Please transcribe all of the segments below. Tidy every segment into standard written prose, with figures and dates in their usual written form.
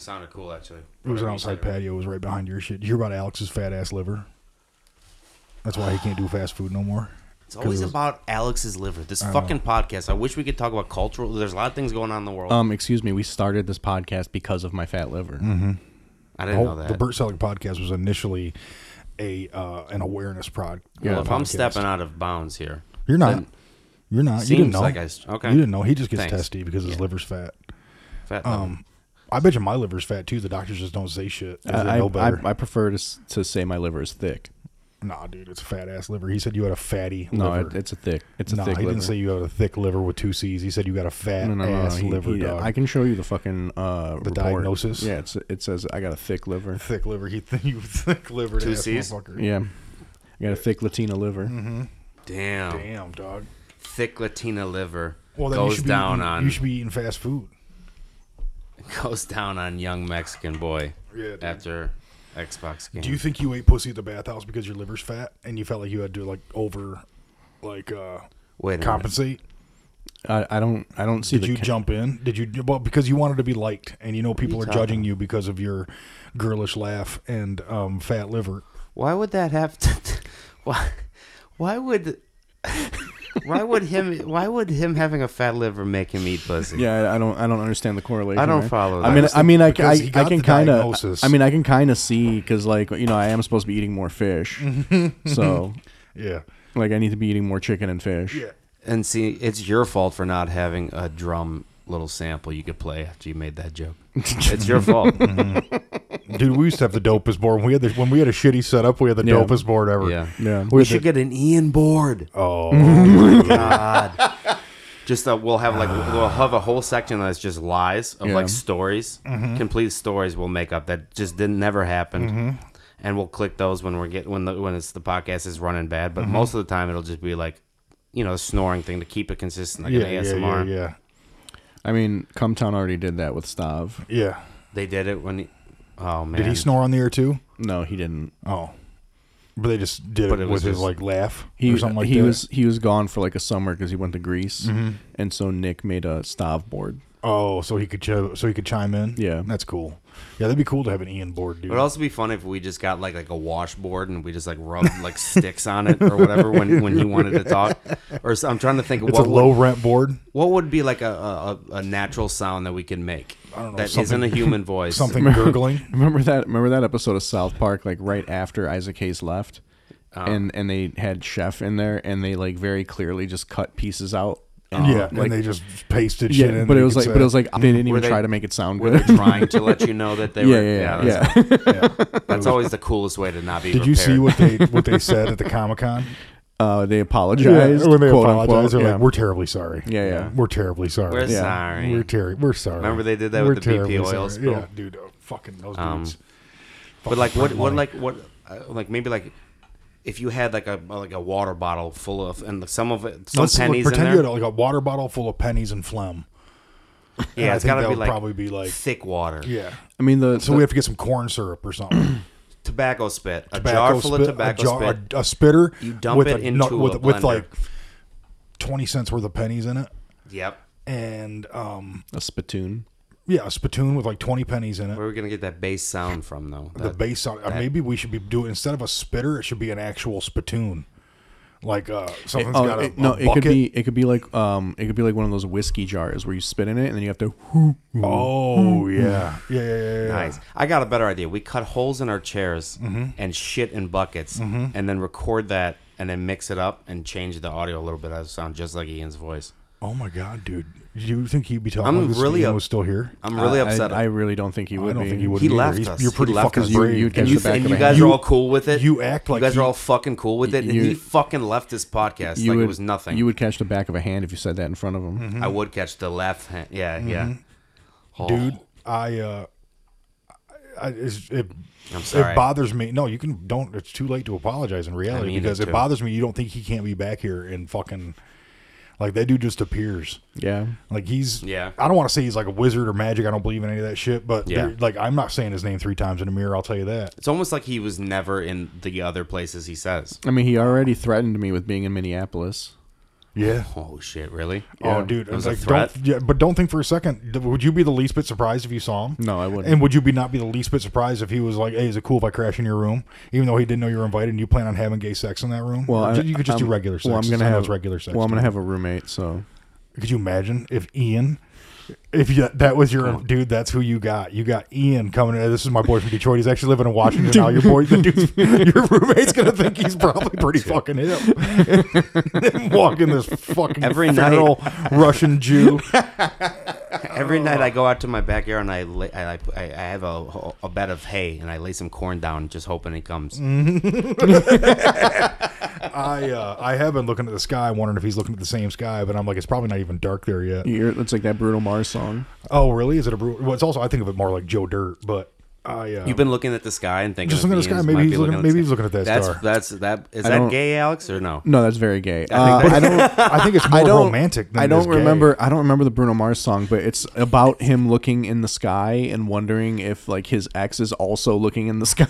It sounded cool, actually. It was an outside patio. It was right behind your shit. Did you hear about Alex's fat ass liver? That's why he can't do fast food no more. It's always about Alex's liver. This fucking podcast. I wish we could talk about cultural. There's a lot of things going on in the world. Excuse me. We started this podcast because of my fat liver. Mm-hmm. I didn't know that. The Burt Selleck podcast was initially an awareness prod. Yeah, if podcast. I'm stepping out of bounds here, you're not. You're not. You didn't know. Like okay. You didn't know. He just gets Thanks. testy because his liver's fat. Fat liver. I bet you my liver's fat too. The doctors just don't say shit. They know better. I prefer to say my liver is thick. Nah, dude, it's a fat ass liver. He said you had a fatty liver. No, it's a thick. It's a nah, thick he liver. didn't say you had a thick liver with 2 C's. He said you got a fat ass liver, dog. I can show you the fucking report. Diagnosis. Yeah, it says I got a thick liver. Thick liver. You thick liver. 2 ass C's? motherfucker. Yeah, I got a thick Latina liver. Mm-hmm. Damn, dog. Thick Latina liver Well, then goes down on. You should be eating fast food. Goes down on young Mexican boy. Yeah, dude. After Xbox game. Do you think you ate pussy at the bathhouse because your liver's fat and you felt like you had to compensate? I don't see. Did you jump in? Did you? Well, because you wanted to be liked, and you know people are judging you because of your girlish laugh and fat liver. Why would that have to? Why would him having a fat liver make him eat pussy? Yeah, I don't understand the correlation. I don't right? follow that. I mean, I because he got can the kind of. diagnosis. I mean, I can kind of see because, like, you know, I am supposed to be eating more fish, so Yeah. like I need to be eating more chicken and fish. Yeah. And see, it's your fault for not having a drum little sample you could play after you made that joke. It's your fault. Dude, we used to have the dopest board. When we had a shitty setup, we had the dopest board ever. Yeah. We should get an Ian board. Oh my God. Just we'll have a whole section that's just lies of like stories, complete stories we'll make up that just never happened, and we'll click those when when it's the podcast is running bad. But most of the time it'll just be like, you know, a snoring thing to keep it consistent, like an ASMR. Yeah. I mean, Cumtown already did that with Stav. Yeah. They did it when. Oh man. Did he snore on the air too? No, he didn't. Oh. But they just did it with his like laugh or something like that. He was gone for like a summer because he went to Greece, and so Nick made a Stav board. Oh, so he could chime in. Yeah, that's cool. Yeah, that'd be cool to have an Ian board, dude. It would also be fun if we just got like a washboard and we just like rubbed like sticks on it or whatever when he wanted to talk. Or I'm trying to think. It's a low rent board. What would be like a natural sound that we can make? I don't know. That isn't a human voice. Something gurgling. Remember that episode of South Park, like right after Isaac Hayes left, and they had Chef in there, and they like very clearly just cut pieces out. And they just pasted shit in. But it was like they didn't even try to make it sound good. Were they trying to let you know that they were? Yeah. That's always the coolest way to not be. Did prepared. you see what they said at the Comic-Con? They apologized. When they quote apologized, unquote, they're like, "We're terribly sorry." Yeah. We're terribly sorry. We're sorry. We're sorry. Remember they did that with the BP oil spill? Yeah, dude, fucking those dudes. But like, what maybe like. If you had like a water bottle full of and some pennies in there. Pretend you had like a water bottle full of pennies and phlegm. Yeah, it's gotta be like probably be like thick water. Yeah, I mean so we have to get some corn syrup or something. Tobacco spit, a jar full of tobacco spit, a spitter. You dump it into a blender with like 20 cents worth of pennies in it. Yep, and a spittoon. Yeah, a spittoon with like 20 pennies in it. Where are we going to get that bass sound from, though? The bass sound. Maybe we should be doing, instead of a spitter, it should be an actual spittoon. Like something's got a bucket. It could be like one of those whiskey jars where you spit in it and then you have to. Oh yeah. Nice. I got a better idea. We cut holes in our chairs and shit in buckets, and then record that, and then mix it up and change the audio a little bit. That'll sound just like Ian's voice. Oh my god, dude! Do you think he'd be talking? I'm like really was still here. I'm really upset. I really don't think he would. I don't be. think he would. He left us. You're pretty fucking brave. And you guys are all cool with it. You act like you guys are all fucking cool with it, and he fucking left this podcast like it was nothing. You would catch the back of a hand if you said that in front of him. I would catch the left hand. Yeah. Oh. Dude, I'm sorry. It bothers me. No, you can don't. It's too late to apologize in reality because it bothers me. You don't think he can't be back here and fucking. Like, that dude just appears. Yeah. Like, he's... Yeah. I don't want to say he's like a wizard or magic. I don't believe in any of that shit. But, yeah. like, I'm not saying his name 3 times in a mirror. I'll tell you that. It's almost like he was never in the other places he says. I mean, he already threatened me with being in Minneapolis. Yeah. Oh shit! Really? Oh, dude. It was a Like, threat. but don't think for a second. Would you be the least bit surprised if you saw him? No, I wouldn't. And would you not be the least bit surprised if he was like, "Hey, is it cool if I crash in your room?" Even though he didn't know you were invited, and you plan on having gay sex in that room? Well, you could just do regular sex. Well, I'm gonna have regular sex. Well, I'm gonna have a roommate, so. Could you imagine if Ian? That was your dude, that's who you got. You got Ian coming in. This is my boy from Detroit. He's actually living in Washington now. Your boy, your roommate's gonna think he's probably pretty fucking hip. Walking this fucking feral Russian Jew. Every night I go out to my backyard and I have a bed of hay and I lay some corn down, just hoping he comes. I have been looking at the sky, wondering if he's looking at the same sky, but I'm like, it's probably not even dark there yet. It's like that Bruno Mars song. Oh, really? Is it a brutal? Well, it's also, I think of it more like Joe Dirt, but you've been looking at the sky and thinking just looking at the sky. Maybe he's looking at that star. Is that gay, Alex, or no? No, that's very gay. I think it's more romantic. I don't remember the Bruno Mars song, but it's about him looking in the sky and wondering if like his ex is also looking in the sky.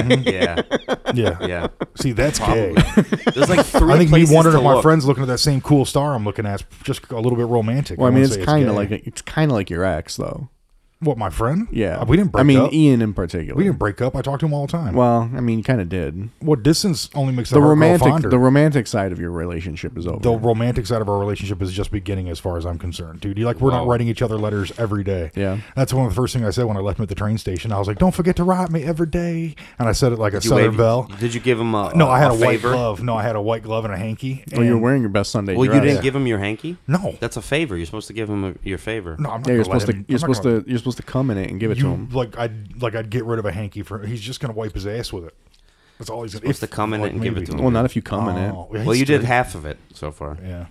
Yeah. See, that's gay. There's like three. I think me wondering if my look. friend's looking at that same cool star I'm looking at is just a little bit romantic. Well, I mean, it's kind of like your ex, though. What, my friend? Yeah. We didn't break up. I mean, Ian in particular. We didn't break up. I talk to him all the time. Well, I mean, you kind of did. What distance only makes the romantic. The romantic side of your relationship is over. The romantic side of our relationship is just beginning, as far as I'm concerned, dude. We're not writing each other letters every day. Yeah. That's one of the first things I said when I left him at the train station. I was like, "Don't forget to write me every day," and I said it like a Southern belle. Did you give him a? No, I had a white favor? glove. No, I had a white glove and a hanky. Well, you're wearing your best Sunday dress. You didn't give him your hanky? No, that's a favor. You're supposed to give him your favor. No, I'm not. Yeah, you're supposed to come in it and give it to him. I'd get rid of a hanky for. He's just gonna wipe his ass with it. That's all he's supposed to come in it and give it to him. Well, not if you come in it. Well, you did half of it so far. Yeah.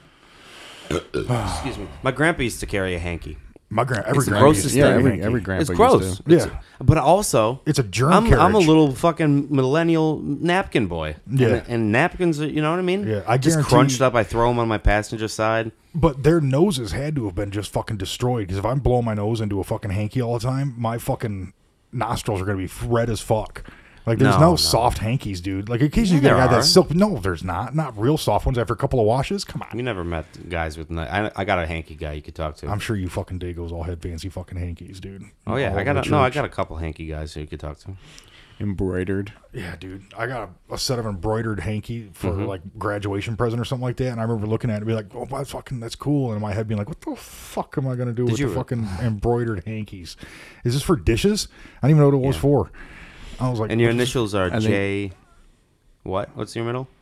Excuse me. My grandpa used to carry a hanky. Every grandpa. It's gross. But also, it's a germ carriage. I'm a little fucking millennial napkin boy. Yeah. And napkins, you know what I mean? Yeah. I just crunched up. I throw them on my passenger side. But their noses had to have been just fucking destroyed. Because if I'm blowing my nose into a fucking hanky all the time, my fucking nostrils are gonna be red as fuck. Like, there's no soft hankies, dude. Like, occasionally you get a guy that's silk. No, there's not. Not real soft ones after a couple of washes. Come on. You never met guys with... I got a hanky guy you could talk to. I'm sure you fucking Dagos all had fancy fucking hankies, dude. Oh, yeah. I got a couple hanky guys who you could talk to. Embroidered. Yeah, dude. I got a set of embroidered hanky for, like, graduation present or something like that. And I remember looking at it and be like, oh, that's cool. And in my head being like, what the fuck am I going to do with the fucking embroidered hankies? Is this for dishes? I don't even know what it was for. I was like, and your initials are J. What? What's your middle?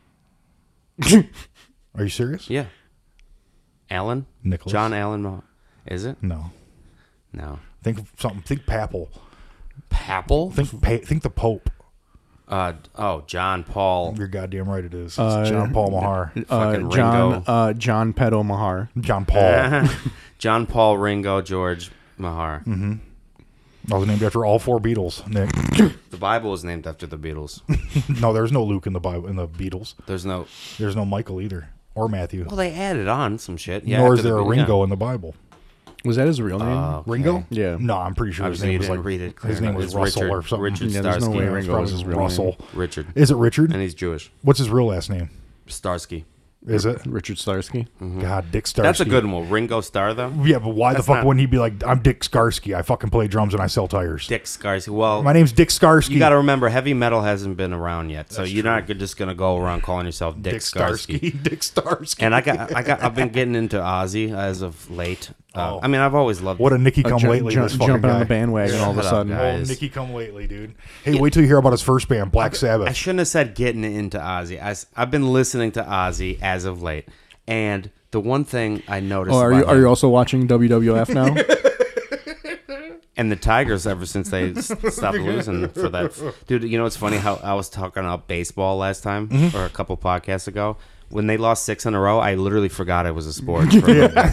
Are you serious? Yeah. Alan? Nicholas. John Allen. Is it? No. Think of something. Think Papal. Papal? Think the Pope. John Paul. You're goddamn right. It is. It's John Paul Mahar. Fucking Ringo. John Pedo Mahar. John Paul. John Paul Ringo George Mahar. Mm-hmm. I was named after all four Beatles, Nick. The Bible is named after the Beatles. No, there's no Luke in the Bible in the Beatles. There's no Michael either, or Matthew. Well, they added on some shit. Yeah, nor is there a Ringo in the Bible. Was that his real name? Okay. Ringo? Yeah. No, I'm pretty sure his name was like. Read it. His name was Russell Richard, or something. Richard yeah, Starsky. There's no way Ringo was his real Russell. name. Richard. Is it Richard? And he's Jewish. What's his real last name? Starsky. Is it? Richard Starsky? Mm-hmm. God, Dick Starsky. That's a good one. Ringo Starr, though? Yeah, but why the fuck wouldn't he be like, I'm Dick Skarsky. I fucking play drums and I sell tires. Dick Skarsky. Well, my name's Dick Skarsky. You got to remember, heavy metal hasn't been around yet, so you're not just gonna go around calling yourself Dick Skarsky. Dick Starsky. And I've been getting into Ozzy as of late. I mean, I've always loved. What a Nicky come lately. This fucking jumping guy. on the bandwagon all of a sudden. Oh, Nicky come lately, dude. Hey, wait till you hear about his first band, Black Sabbath. I shouldn't have said getting into Ozzy. I've been listening to Ozzy as of late, and the one thing I noticed. Oh, are you also watching WWF now? And the Tigers, ever since they stopped losing for that, dude. You know, it's funny how I was talking about baseball last time or a couple podcasts ago. When they lost 6 in a row, I literally forgot it was a sport. And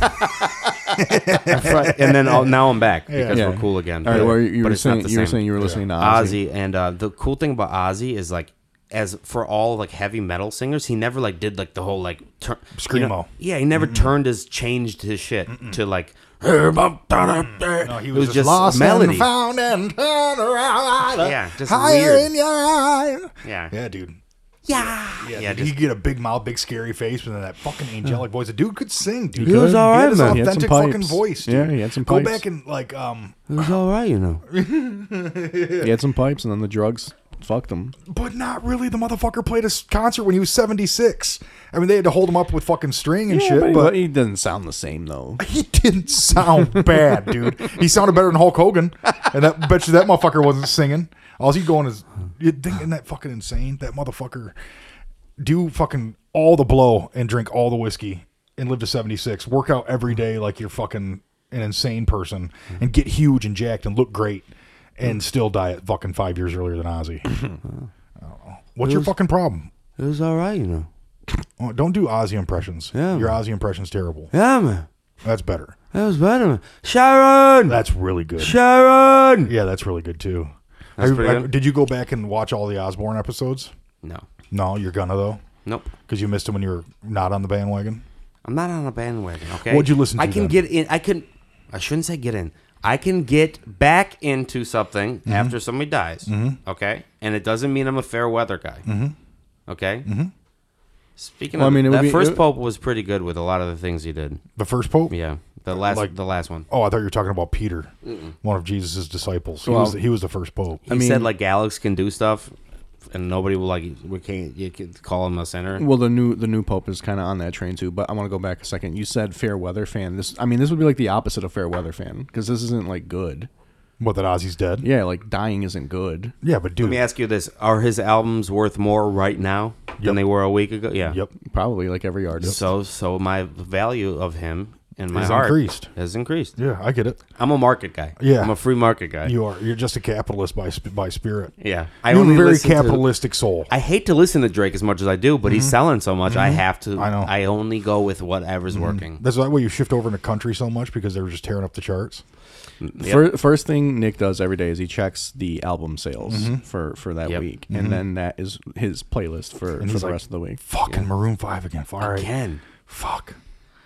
then now I'm back because we're cool again. All right, well, you were saying you were listening to Ozzy. And the cool thing about Ozzy is like, as for all like heavy metal singers, he never like did like the whole like screamo. You know, yeah, he never changed his shit to like. No, he was just lost melody. And found and turned around. Yeah, just higher weird. in your eyes. Yeah, dude. Yeah, dude, you get a big mouth, big scary face, and then that fucking angelic voice. The dude could sing, dude. He was all He right, had his man. He had some authentic fucking pipes. voice, dude. Yeah, he had some Go pipes. back and like It was all right, you know. He had some pipes, and then the drugs fucked him. but not really. The motherfucker played a concert when he was 76. I mean, they had to hold him up with fucking string and shit, but he doesn't sound the same though. he didn't sound bad, dude. He sounded better than Hulk Hogan, and that bet you that motherfucker wasn't singing. All he going is, you think, isn't that fucking insane? That motherfucker do fucking all the blow and drink all the whiskey and live to 76. Work out every day like you're fucking an insane person and get huge and jacked and look great and still die at fucking 5 years earlier than Ozzy. I don't know. What's your fucking problem? It was all right, you know. Oh, don't do Ozzy impressions. Yeah, Your man. Ozzy impression's terrible. Yeah, man. That's better. That was better, man. Sharon! That's really good. Sharon! Yeah, that's really good too. That's pretty good. Did you go back and watch all the Osborne episodes? No. No, you're gonna though, Nope. because you missed them when you were not on the bandwagon. I'm not on a bandwagon, okay? What'd you listen to I can then? get in. I shouldn't say get in. I can get back into something Mm-hmm. after somebody dies, okay? And it doesn't mean I'm a fair weather guy, okay? Speaking Well, of, I mean, it would that be- first Pope was pretty good with a lot of the things he did. The first Pope? Yeah, the last Like- one. Oh, I thought you were talking about Peter, one of Jesus' disciples. Well, He was the first Pope. He said like Alex can do stuff, and nobody will you can call him a sinner. Well, the new pope is kind of on that train too. But I want to go back a second. You said fair weather fan. This would be like the opposite of fair weather fan because this isn't like good. What, that Ozzy's dead? Yeah, like dying isn't good. Yeah, but dude. Let me ask you this: are his albums worth more right now Yep. than they were a week ago? Yeah. Yep. Probably like every artist. So my value of him in my Has heart increased. has increased. Yeah, I get it. I'm a market guy. Yeah. I'm a free market guy. You are. You're just a capitalist by spirit. Yeah. You have a very listen to- capitalistic soul. I hate to listen to Drake as much as I do, but he's selling so much. I have to. I know. I only go with whatever's working. That's why you shift over into country so much, because they were just tearing up the charts. Yep. First thing Nick does every day is he checks the album sales for that Yep. week, and then that is his playlist for he's the like, rest of the week. Fucking Maroon 5 again. All right. Again. Fuck.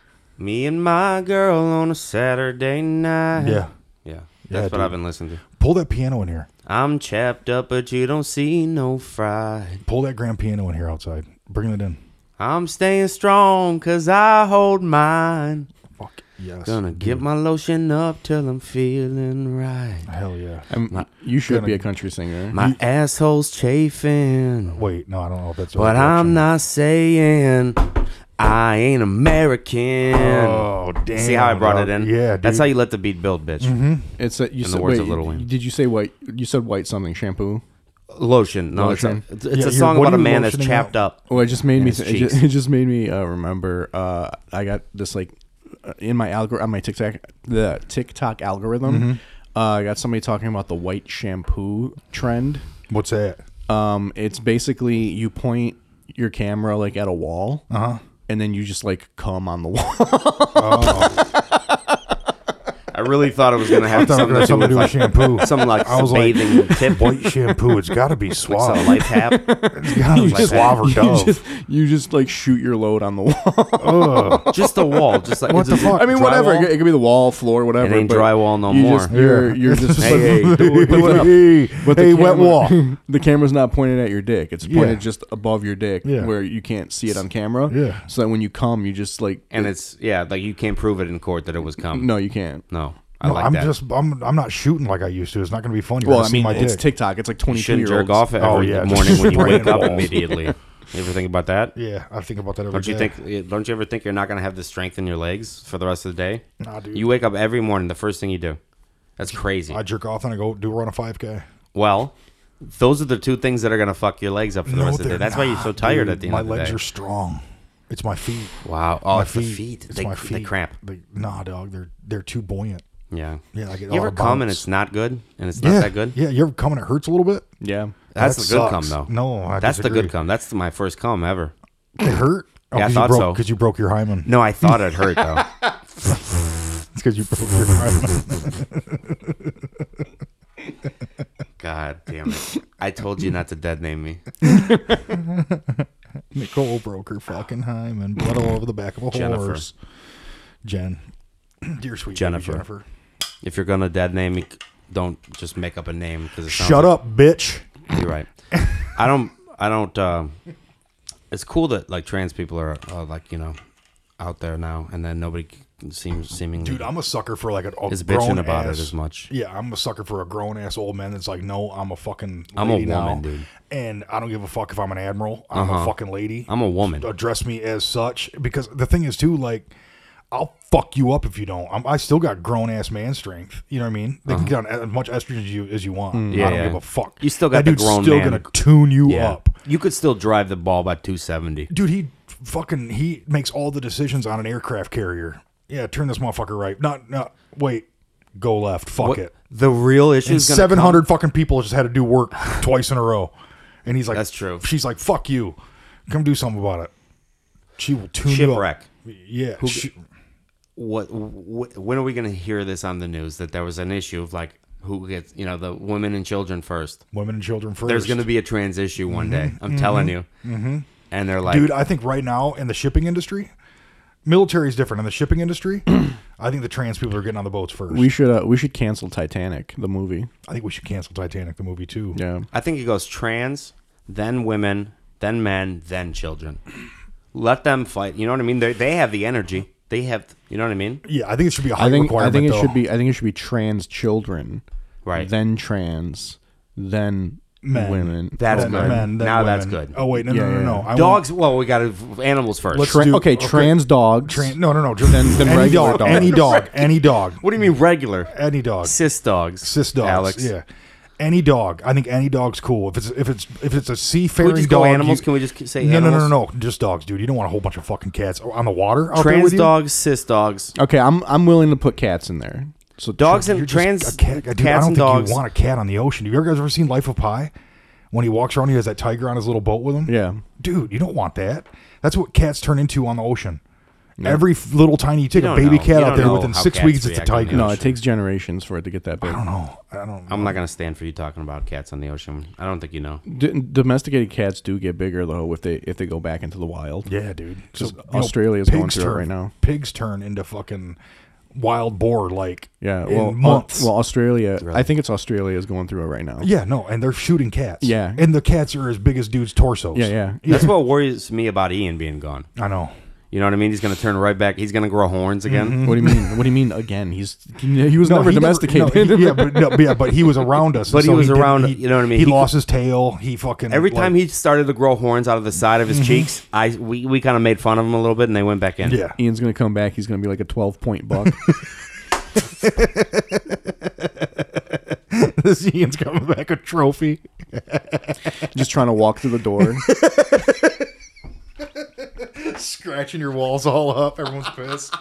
Me and my girl on a Saturday night. Yeah. Yeah. That's what dude. I've been listening to. Pull that piano in here. I'm chapped up, but you don't see no fright. Pull that grand piano in here outside. Bring it in. I'm staying strong because I hold mine. Fuck yes. Gonna get my lotion up till I'm feeling right. Hell yeah. You should gonna- be a country singer. My asshole's chafing. Wait, no, I don't know if that's the But right I'm direction. not saying I ain't American. Oh, damn. See how I brought dog. it in? Yeah, dude. That's how you let the beat build, bitch. It's a, you In said, the words wait, of Lil Wayne. Did you say white? You said white something shampoo. Lotion. No, Lotion. it's Yeah, a you're- song what about are a you man that's lotioning chapped up. Oh, it just made me. his cheeks. It just made me remember. I got this like in my on my TikTok algorithm. I got somebody talking about the white shampoo trend. What's that? It's basically you point your camera like at a wall, and then you just like come on the wall. I really thought it was gonna have I thought it was something to do with shampoo. something like I was like, bathing tip, White shampoo. It's got to be like suave. some life tap. It's got to be just- suave or Dove. You just like shoot your load on the wall. Ugh. Just the wall, just like What the fuck? I mean, whatever. Drywall? It could be the wall, floor, whatever. It ain't but drywall no you more. Just, you're just Hey, hey, do it up. Hey, But the hey, wet camera- wall. The camera's not pointed at your dick. It's pointed Yeah. just above your dick, Yeah. where you can't see it on camera. Yeah. So that when you come, you just like. And it's like you can't prove it in court that it was cum. No, you can't. No, I No, like I'm that. I'm not shooting like I used to. It's not going to be funny. You're Well, gonna I see mean, my it's dick. TikTok. It's like You 22 shouldn't year olds. jerk off every yeah, morning when you spraying wake up balls. immediately. You ever think about that? Yeah, I think about that every Don't you day. think? Don't you ever think you're not gonna have the strength in your legs for the rest of the day? Nah, dude. You wake up every morning. The first thing you do. That's crazy. I jerk off and I go run a 5K. Well, those are the two things that are gonna fuck your legs up for the rest of the day. they're That's why you're so not, tired dude. at the end My of the legs day. are strong. It's my feet. Wow. Oh, My it's the feet. It's They, my they feet. cramp. Nah, dog. They're too buoyant. Yeah. Yeah, I get You ever all the come and bounce. it's not good and it's not Yeah, that good? Yeah, you ever come and it hurts a little bit? Yeah. That's That the good cum sucks. though. No, I that's the disagree. good cum. That's my first cum ever. It hurt? Oh, Yeah, I 'cause thought you broke, so. Because you broke your hymen. No, I thought it hurt though. It's because you broke your hymen. God damn it! I told you not to dead name me. Nicole broke her fucking hymen. Blood all over the back of a Jennifer. horse. Jen. Dear sweet baby Jennifer. Jennifer. If you're gonna dead name me, don't just make up a name because Shut up, bitch. You're right. I don't it's cool that like trans people are like out there now, and then nobody seemingly Dude, I'm a sucker for like is grown bitching about ass, it as much. Yeah, I'm a sucker for a grown ass old man that's like, no, I'm a fucking lady I'm a now, woman, dude. and I don't give a fuck if I'm an admiral. I'm a fucking lady. I'm a woman. Address me as such, because the thing is too, like, I'll fuck you up if you don't. I still got grown ass man strength. You know what I mean? They can get on as much estrogen as you want. Yeah, I don't yeah. give a fuck. You still got that the dude's grown still man. gonna tune you Yeah. up. You could still drive the ball by 270. Dude, he makes all the decisions on an aircraft carrier. Yeah, turn this motherfucker right. Not wait, go left. Fuck What- it. The real issue And is 700 fucking people just had to do work twice in a row. And he's like, That's true. She's like, fuck you. Come do something about it. She will tune you up. Shipwreck. Yeah. When are we going to hear this on the news that there was an issue of like who gets the women and children first? Women and children first. There's going to be a trans issue one day. I'm telling you. Mm-hmm. And they're like, Dude, I think right now in the shipping industry, military is different. In the shipping industry, I think the trans people are getting on the boats first. We should cancel Titanic, the movie. I think we should cancel Titanic, the movie, too. Yeah. I think it goes trans, then women, then men, then children. Let them fight. You know what I mean? They have the energy. They have. You know what I mean? Yeah, I think it should be a height I think requirement, it though. should be. I think it should be trans children, Right. then trans, then Men. women. That's Then good. men, then Now that's women. good. Oh, wait, no. Yeah. I want- Dogs. Well, we got animals 1st. Let's do- Okay, okay. trans dogs. No. Then any regular dog, dogs. any dog, any dog, What do you mean regular? any dog, Cis dogs. cis dogs. Alex. Yeah, any dog. I think any dog's cool. If it's a seafaring Can we just dog, go animals? you- Can we just say no, animals? no, just dogs, dude. You don't want a whole bunch of fucking cats on the water. Out there Trans with you? dogs, cis dogs. Okay, I'm willing to put cats in there. So Dogs You're and just trans a cat, dude, I cats don't and think dogs. you want a cat on the ocean. Have you guys ever seen Life of Pi? When he walks around, he has that tiger on his little boat with him. Yeah. Dude, you don't want that. That's what cats turn into on the ocean. Every little tiny, you take You a don't baby know. cat You out don't there know within how 6 cats weeks, it's a react on the tiger. No, ocean. it takes generations for it to get that big. I don't know. I'm not gonna stand for you talking about cats on the ocean. I don't think you know. Domesticated cats do get bigger though if they go back into the wild. Yeah, dude. Just So, you know, Australia's going pigs through it turn- right now. Pigs turn into fucking wild boar, like Yeah, in months. Well, Australia. Really? I think it's Australia is going through it right now. Yeah, no, and they're shooting cats. Yeah. and the cats are as big as dudes' torsos. Yeah. That's what worries me about Ian being gone. I know. You know what I mean? He's gonna turn right back. He's gonna grow horns again. What do you mean? What do you mean again? He was never he domesticated. but he was around us. But he so was didn't- around, you know what I mean? He He lost his tail. He fucking Every time he started to grow horns out of the side of his cheeks, we kind of made fun of him a little bit, and they went back in. yeah. Ian's gonna come back. He's gonna be like a 12-point buck. This Ian's coming back a trophy. just trying to walk through the door. Scratching your walls all up. Everyone's pissed.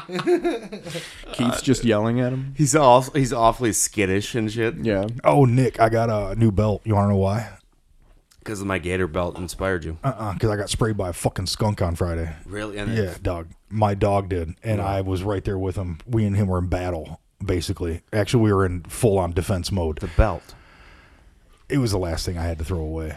Keith's just yelling at him. He's awfully skittish and shit. Yeah. Oh, Nick, I got a new belt. You want to know why? Because my gator belt inspired you. Because I got sprayed by a fucking skunk on Friday. Really? And Yeah, dog. My dog did, and I was right there with him. We and him were in battle, basically. Actually, we were in full-on defense mode. the belt. It was the last thing I had to throw away.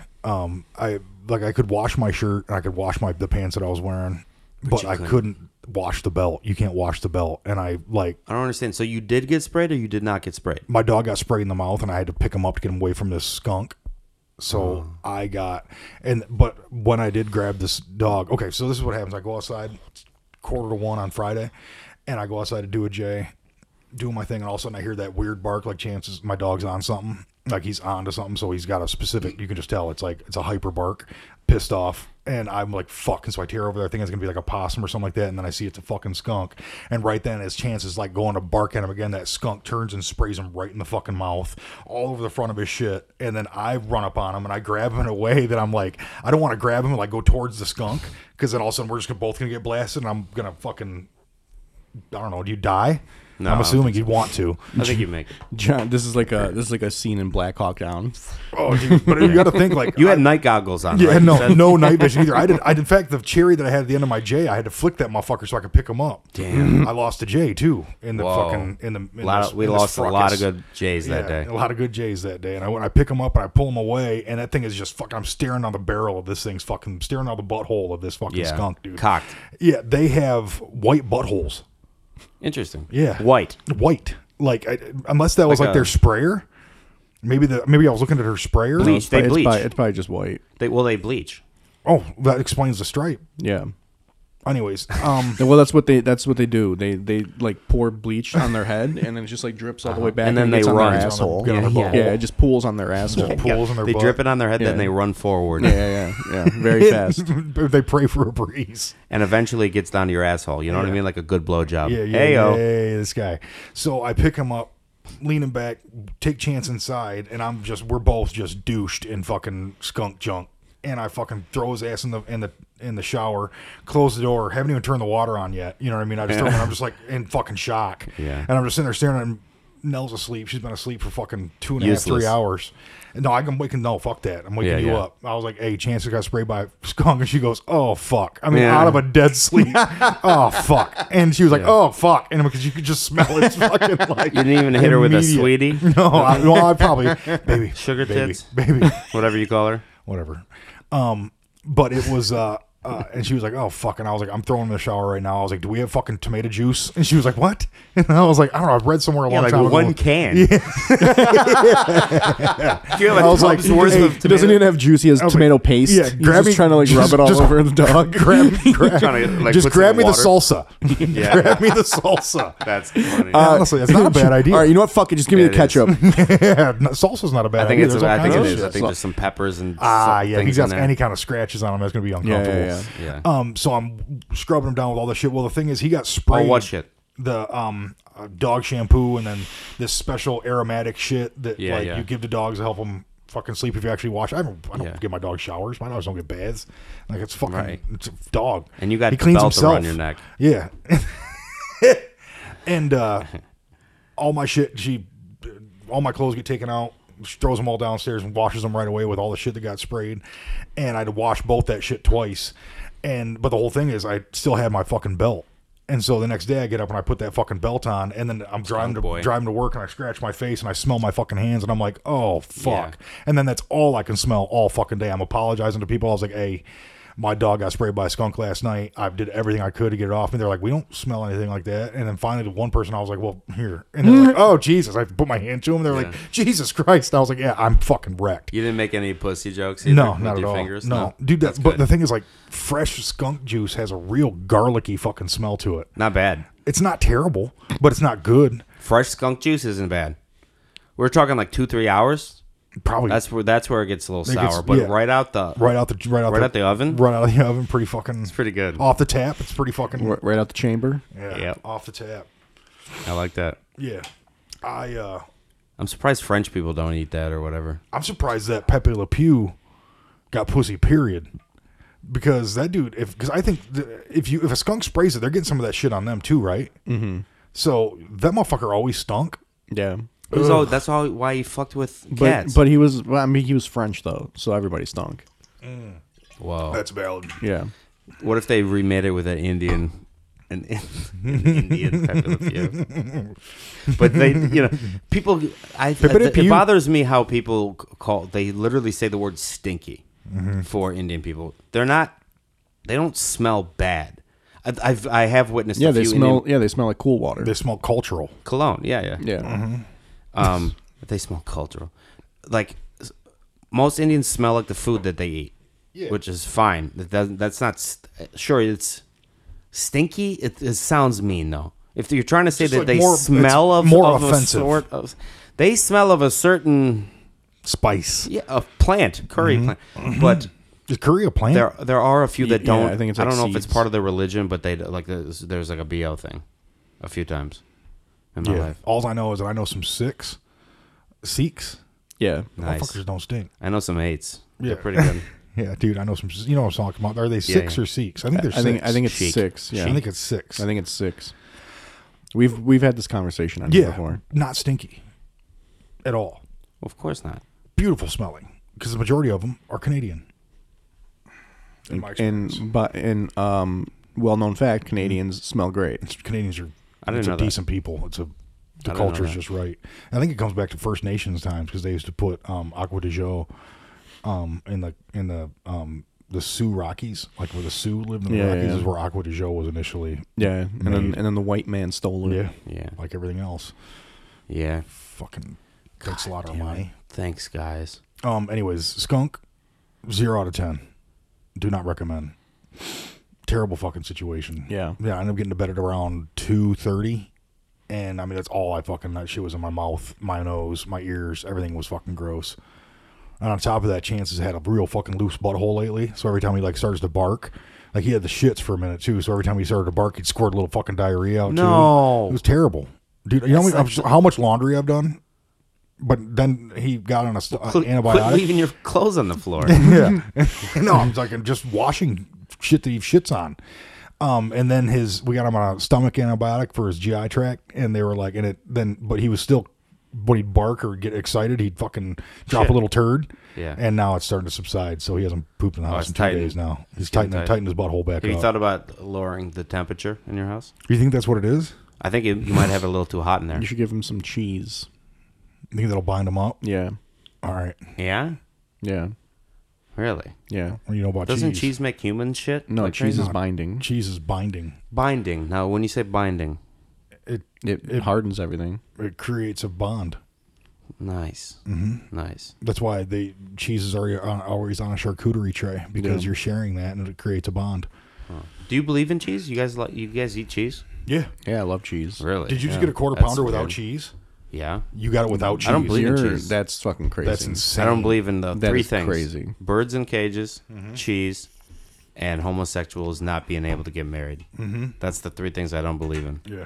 I could wash my shirt and I could wash the pants that I was wearing, but you I couldn't. couldn't wash the belt. You can't wash the belt, and I I don't understand. So you did get sprayed, or you did not get sprayed? my dog got sprayed in the mouth, and I had to pick him up to get him away from this skunk. So I got, but when I did grab this dog, okay, so this is what happens. I go outside, it's 12:45 on Friday, and I go outside to do a J, doing my thing, and all of a sudden I hear that weird bark, like chances my dog's on something, like he's on to something. So he's got a specific, you can just tell it's a hyper bark, pissed off. And I'm like, fuck. And so I tear over there. I think it's going to be like a possum or something like that. And then I see it's a fucking skunk. And right then, as Chance is like going to bark at him again, that skunk turns and sprays him right in the fucking mouth, all over the front of his shit. And then I run up on him and I grab him in a way that I'm like, I don't want to grab him and like go towards the skunk, because then all of a sudden we're just both going to get blasted and I'm going to fucking, I don't know, do you die? No, I'm I don't assuming you'd want to. I think you make it. John, this is like a scene in Black Hawk Down. Oh, dude, but you got to think like You had night goggles on. Yeah, right? You no, said? no night vision either. I in fact, the cherry that I had at the end of my J, I had to flick that motherfucker so I could pick him up. Damn. I lost a J too in the Whoa. fucking in the. In We lost a lot of good J's that day. A lot of good J's that day, and I pick him up and I pull him away, and that thing is just fucking. I'm staring on the barrel of this thing's fucking staring on the butthole of this fucking Yeah. skunk, dude. Cocked. Yeah, they have white buttholes. Interesting. Yeah, White. white. Like unless that was Like like a- their sprayer. Maybe I was looking at her sprayer. Bleach. They It's bleach. It's probably just white. They bleach. Oh, that explains the stripe. Yeah. Anyways, Well, that's what they do. They like pour bleach on their head, and then it just like drips all the way back, And then it gets they on run. their asshole. Get on their butthole. Yeah, it just pools on their asshole. Pools in their They butt. drip it on their head, Yeah. then they run forward. Yeah, very fast. They pray for a breeze. And eventually it gets down to your asshole. You know what I Yeah. mean? Like a good blowjob. Yeah, Hey, yo. this guy. So I pick him up, leaning back, take chance inside, and we're both just douched in fucking skunk junk. And I fucking throw his ass in the shower, close the door, haven't even turned the water on yet. You know what I mean? I just throw him, and I'm just like in fucking shock. Yeah. And I'm just sitting there staring at him. Nell's asleep. She's been asleep for fucking 2.5, Useless. 3 hours. And no, I'm waking. No, fuck that. I'm waking Yeah, you yeah. up. I was like, "Hey, Chance got sprayed by a skunk," and she goes, "Oh fuck!" I mean, Yeah. out of a dead sleep. Oh fuck! And she was like, "Oh fuck!" And because you could just smell it, it's fucking like You didn't even hit her with a immediate. sweetie? No, I probably baby Sugar baby, tits? baby, Whatever you call her. whatever. But it was and she was like, "Oh fuck!" And I was like, "I'm throwing in the shower right now." I was like, "Do we have fucking tomato juice?" And she was like, "What?" And I was like, "I don't know. I've read somewhere a Yeah, long like time one ago." can. Yeah. Do you have a I was like, tub's worth hey, of He doesn't tomato? even have juice. He has tomato paste. yeah, He's grab just me- trying to like just- rub it all just- over the dog. grab Trying to, like, just put grab some me the water. salsa. Yeah. Grab me the salsa. That's funny. Honestly, that's not a bad idea. All right, you know what? Fuck it. Just give me Yeah, the it is. ketchup. Yeah, no, salsa's not a bad I think idea. it's. There's all I think kinds it of is. I shit. think there's some peppers and Yeah, if things he's got in there. any kind of scratches on him, that's gonna be uncomfortable. Yeah. So I'm scrubbing him down with all the shit. Well, the thing is, he got sprayed. Oh, what shit? The dog shampoo and then this special aromatic shit that Yeah, like yeah. you give to dogs to help them fucking sleep if you actually wash. I don't Yeah. give my dog showers. My dogs don't get baths. Like it's fucking Right. it's a dog. And you got he the cleans belt himself. around your neck. Yeah. And all my shit, all my clothes get taken out. She throws them all downstairs and washes them right away with all the shit that got sprayed. And I'd wash both that shit twice. But the whole thing is, I still had my fucking belt. And so the next day I get up and I put that fucking belt on, and then I'm driving boy. to work, and I scratch my face and I smell my fucking hands, and I'm like, oh fuck. Yeah. And then that's all I can smell all fucking day. I'm apologizing to people. I was like, hey, my dog got sprayed by a skunk last night. I did everything I could to get it off me. They're like, we don't smell anything like that. And then finally, the one person, I was like, well, here. And they're like, oh, Jesus. I put my hand to them. They're like, Jesus Christ. I was like, yeah, I'm fucking wrecked. You didn't make any pussy jokes either No, with not at your all. fingers? No, dude. That's But good. the thing is, like, fresh skunk juice has a real garlicky fucking smell to it. Not bad. It's not terrible, but it's not good. Fresh skunk juice isn't bad. We're talking like 2-3 hours. Probably That's where it gets a little It gets- sour. But yeah. right out the right out the oven? Right out of the oven, pretty fucking. It's pretty good. Off the tap, it's pretty fucking. Right out the chamber. Yeah, Yep. off the tap. I like that. Yeah, I'm surprised French people don't eat that or whatever. I'm surprised that Pepe Le Pew got pussy. Period. Because that dude, because I think if a skunk sprays it, they're getting some of that shit on them too, right? Mm-hmm. So that motherfucker always stunk. Yeah. That's all why he fucked with cats. But he was. Well, I mean, he was French though, so everybody stunk. Whoa. That's valid. Yeah. What if they remade it with an Indian Pepe Le Pew? But people. It Pew. bothers me how people they literally say the word stinky for Indian people. They're not. They don't smell bad. I have witnessed. Yeah, a they few smell. Indian, Yeah, they smell like cool water. They smell cultural. cologne. Yeah. Yeah. They smell cultural. Like most Indians smell like the food that they eat, which is fine. That's not sure. It's stinky. It sounds mean though. If you're trying to say Just that like they more- smell it's of more of offensive. a sort of, they smell of a certain Spice. a plant, curry plant, but. Is curry a plant? There are a few that Yeah, don't. I think it's I like don't know if it's seeds. part of their religion, but they like there's like a BO thing, a few times in my life. All I know is that I know some Sikhs. Yeah. Nice. Motherfuckers don't stink. I know some hates. Yeah. They're pretty good. Yeah, dude, I know some. You know what I'm talking about? Are they Sikhs yeah. or Sikhs? I think they're I Sikhs. think it's Chic. 6. Yeah. I think it's Sikhs. I think it's 6. We've had this conversation on here before. not stinky at all. Of course not. Beautiful smelling because the majority of them are Canadian. In my experience, And well-known fact, Canadians smell great. Canadians are I didn't it's know a that. decent people. The didn't know culture is that. just right. I think it comes back to First Nations times because they used to put Agua de Jo in the Sioux Rockies, like where the Sioux lived in the Yeah, Rockies, yeah. is where Agua de Jo was initially. Yeah, and then the white man stole it. Yeah, Yeah. like everything else. Yeah. Fucking takes a lot of Damn it. money. Thanks, guys. Anyways, skunk, 0 out of 10. Do not recommend. Terrible fucking situation. Yeah. Yeah, I ended up getting to bed at around 2:30. And I mean, that's all that shit was in my mouth, my nose, my ears, everything was fucking gross. And on top of that, Chance has had a real fucking loose butthole lately. So every time he like starts to bark, like he had the shits for a minute too. So every time he started to bark, he'd squirt a little fucking diarrhea out too. It was terrible. Dude, you know how much laundry I've done? But then he got on antibiotic. Quit leaving your clothes on the floor. Yeah. No, I'm like just washing shit that he shits on. And then we got him on a stomach antibiotic for his GI tract, and they were like, but he was still, but he'd bark or get excited, he'd fucking drop a little turd. Yeah. And now it's starting to subside, so he hasn't pooped in the house in 2 days now. He's tightened his butthole back up. Have you thought about lowering the temperature in your house? You think that's what it is? I think you might have it a little too hot in there. You should give him some cheese. You think that'll bind him up? Yeah. All right. Yeah? Yeah. Really? Yeah. What do you know about Doesn't cheese? cheese make human shit? No, like cheese crazy? is binding. Cheese is binding. Binding. Now, when you say binding, It hardens everything. It creates a bond. nice. Mm-hmm. Nice. That's why cheese is always on a charcuterie tray, because you're sharing that and it creates a bond. Do you believe in cheese? You guys eat cheese? Yeah. Yeah, I love cheese. Really? Did you just Yeah. get a quarter That's pounder without weird. cheese? Yeah. You got it without cheese. I don't believe in cheese. That's fucking crazy. That's insane. I don't believe in the That three is things. crazy. Birds in cages, cheese, and homosexuals not being able to get married. Mm-hmm. That's the three things I don't believe in. Yeah.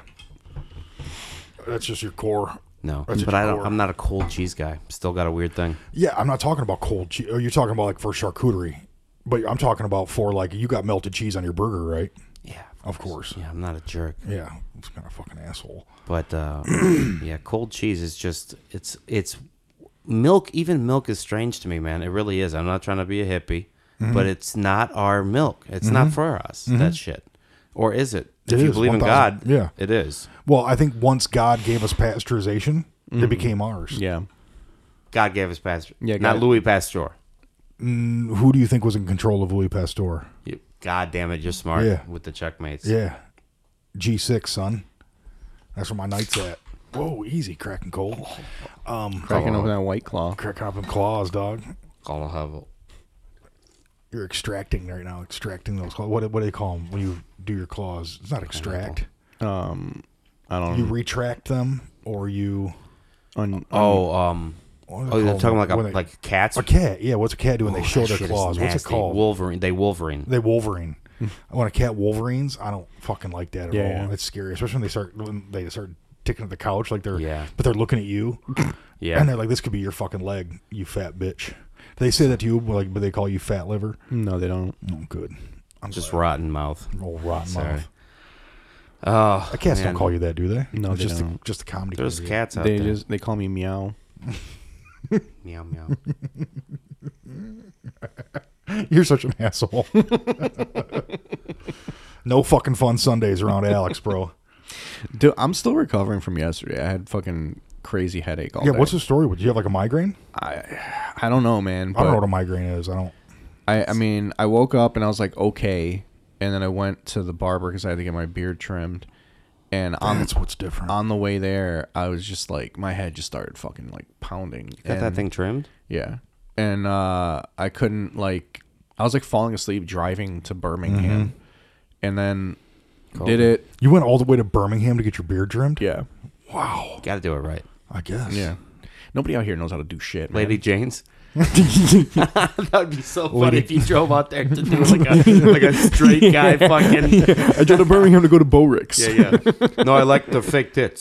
That's just your core. No. That's But your core. I'm not a cold cheese guy. Still got a weird thing. Yeah, I'm not talking about cold cheese. You're talking about like for charcuterie. But I'm talking about for like, you got melted cheese on your burger, right? Yeah. Of course. Yeah, I'm not a jerk. Yeah. It's kind of fucking asshole. But yeah, cold cheese is just it's milk. Even milk is strange to me, man. It really is. I'm not trying to be a hippie, but it's not our milk. It's not for us. That shit, or is it? If you is, believe in 1000. God, Yeah. it is. Well, I think once God gave us pasteurization, it became ours. Yeah. God gave us Pasteur. Yeah, not God- Louis Pasteur. Who do you think was in control of Louis Pasteur? God damn it, you're smart Yeah. with the checkmates. Yeah. G6, son. That's where my night's at. Whoa, easy, cracking cold. Cracking open that White Claw. Cracking up in claws, dog. Call a hovel. You're extracting right now. Extracting those claws. What do they call them when you do your claws? It's not extract. I don't You know. retract them, or you... On, what do they Oh, you're call talking them? like When they- like cats. A cat. Yeah, what's a cat do when they Oh, show that their shit is claws? What's it nasty. called? Wolverine. They Wolverine. They Wolverine. When a cat Wolverines, I don't fucking like that at Yeah, all. yeah. It's scary, especially when they start ticking at the couch like Yeah. but they're looking at you. Yeah. And they're like, this could be your fucking leg, you fat bitch. They say that to you, but they call you fat liver. no, they don't. Oh, good. I'm Just glad. rotten mouth. Old rotten Sorry. mouth. Oh, Cats man. don't call you that, do they? No, It's they just don't. just a comedy. There's club, cats out They there. they call me Meow. Meow meow. You're such an asshole. No fucking fun Sundays around Alex, bro. Dude, I'm still recovering from yesterday. I had fucking crazy headache all Yeah, day. what's the story? Do you have like a migraine? I don't know, man. I don't know but what a migraine is. I mean, I woke up and I was like, okay. And then I went to the barber because I had to get my beard trimmed. And That's what's different. on the way there, I was just like, my head just started fucking like pounding. Got that thing trimmed? Yeah. And I couldn't like, I was like falling asleep driving to Birmingham. And then did it. You went all the way to Birmingham to get your beard trimmed? Yeah. Wow. Got to do it right. I guess. Yeah. Nobody out here knows how to do shit, man. Lady Jane's. That would be so funny if you drove out there to do like a straight guy fucking. I drove to Birmingham to go to Bo-Ricks. Yeah. No, I like the fake tits.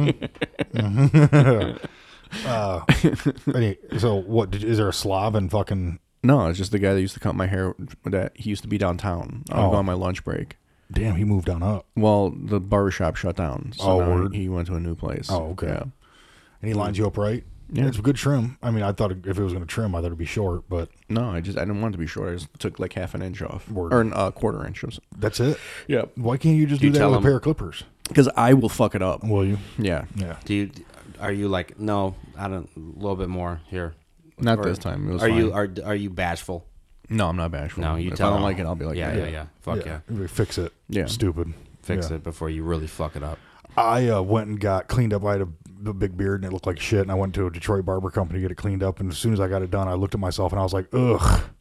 So what? Is there a Slav in fucking? No, it's just the guy that used to cut my hair. That he used to be downtown. I would go on my lunch break. Damn, he moved on up. Well, the barbershop shut down, so now word. he went to a new place. Oh, okay. Yeah. And he lines you up right. Yeah. It's a good trim. I mean, I thought if it was going to trim, I thought it'd be short, but No, I didn't want it to be short. I just took like half an inch off, Word. or a quarter inch. that's it. Yeah, Why can't you just Do do you that tell with a him- pair of clippers? because I will fuck it up. Will you? Yeah, Yeah. Are you like no? I don't. A little bit more here. not Or this time. It was Are you fine. are you bashful? No, I'm not bashful. No, you if tell I don't him. like it, I'll be like, Yeah. Fuck yeah. Fix it. Yeah. Stupid. Fix Yeah. it before you really fuck it up. I went and got cleaned up. I had a big beard and it looked like shit. And I went to a Detroit barber company to get it cleaned up. And as soon as I got it done, I looked at myself and I was like, ugh.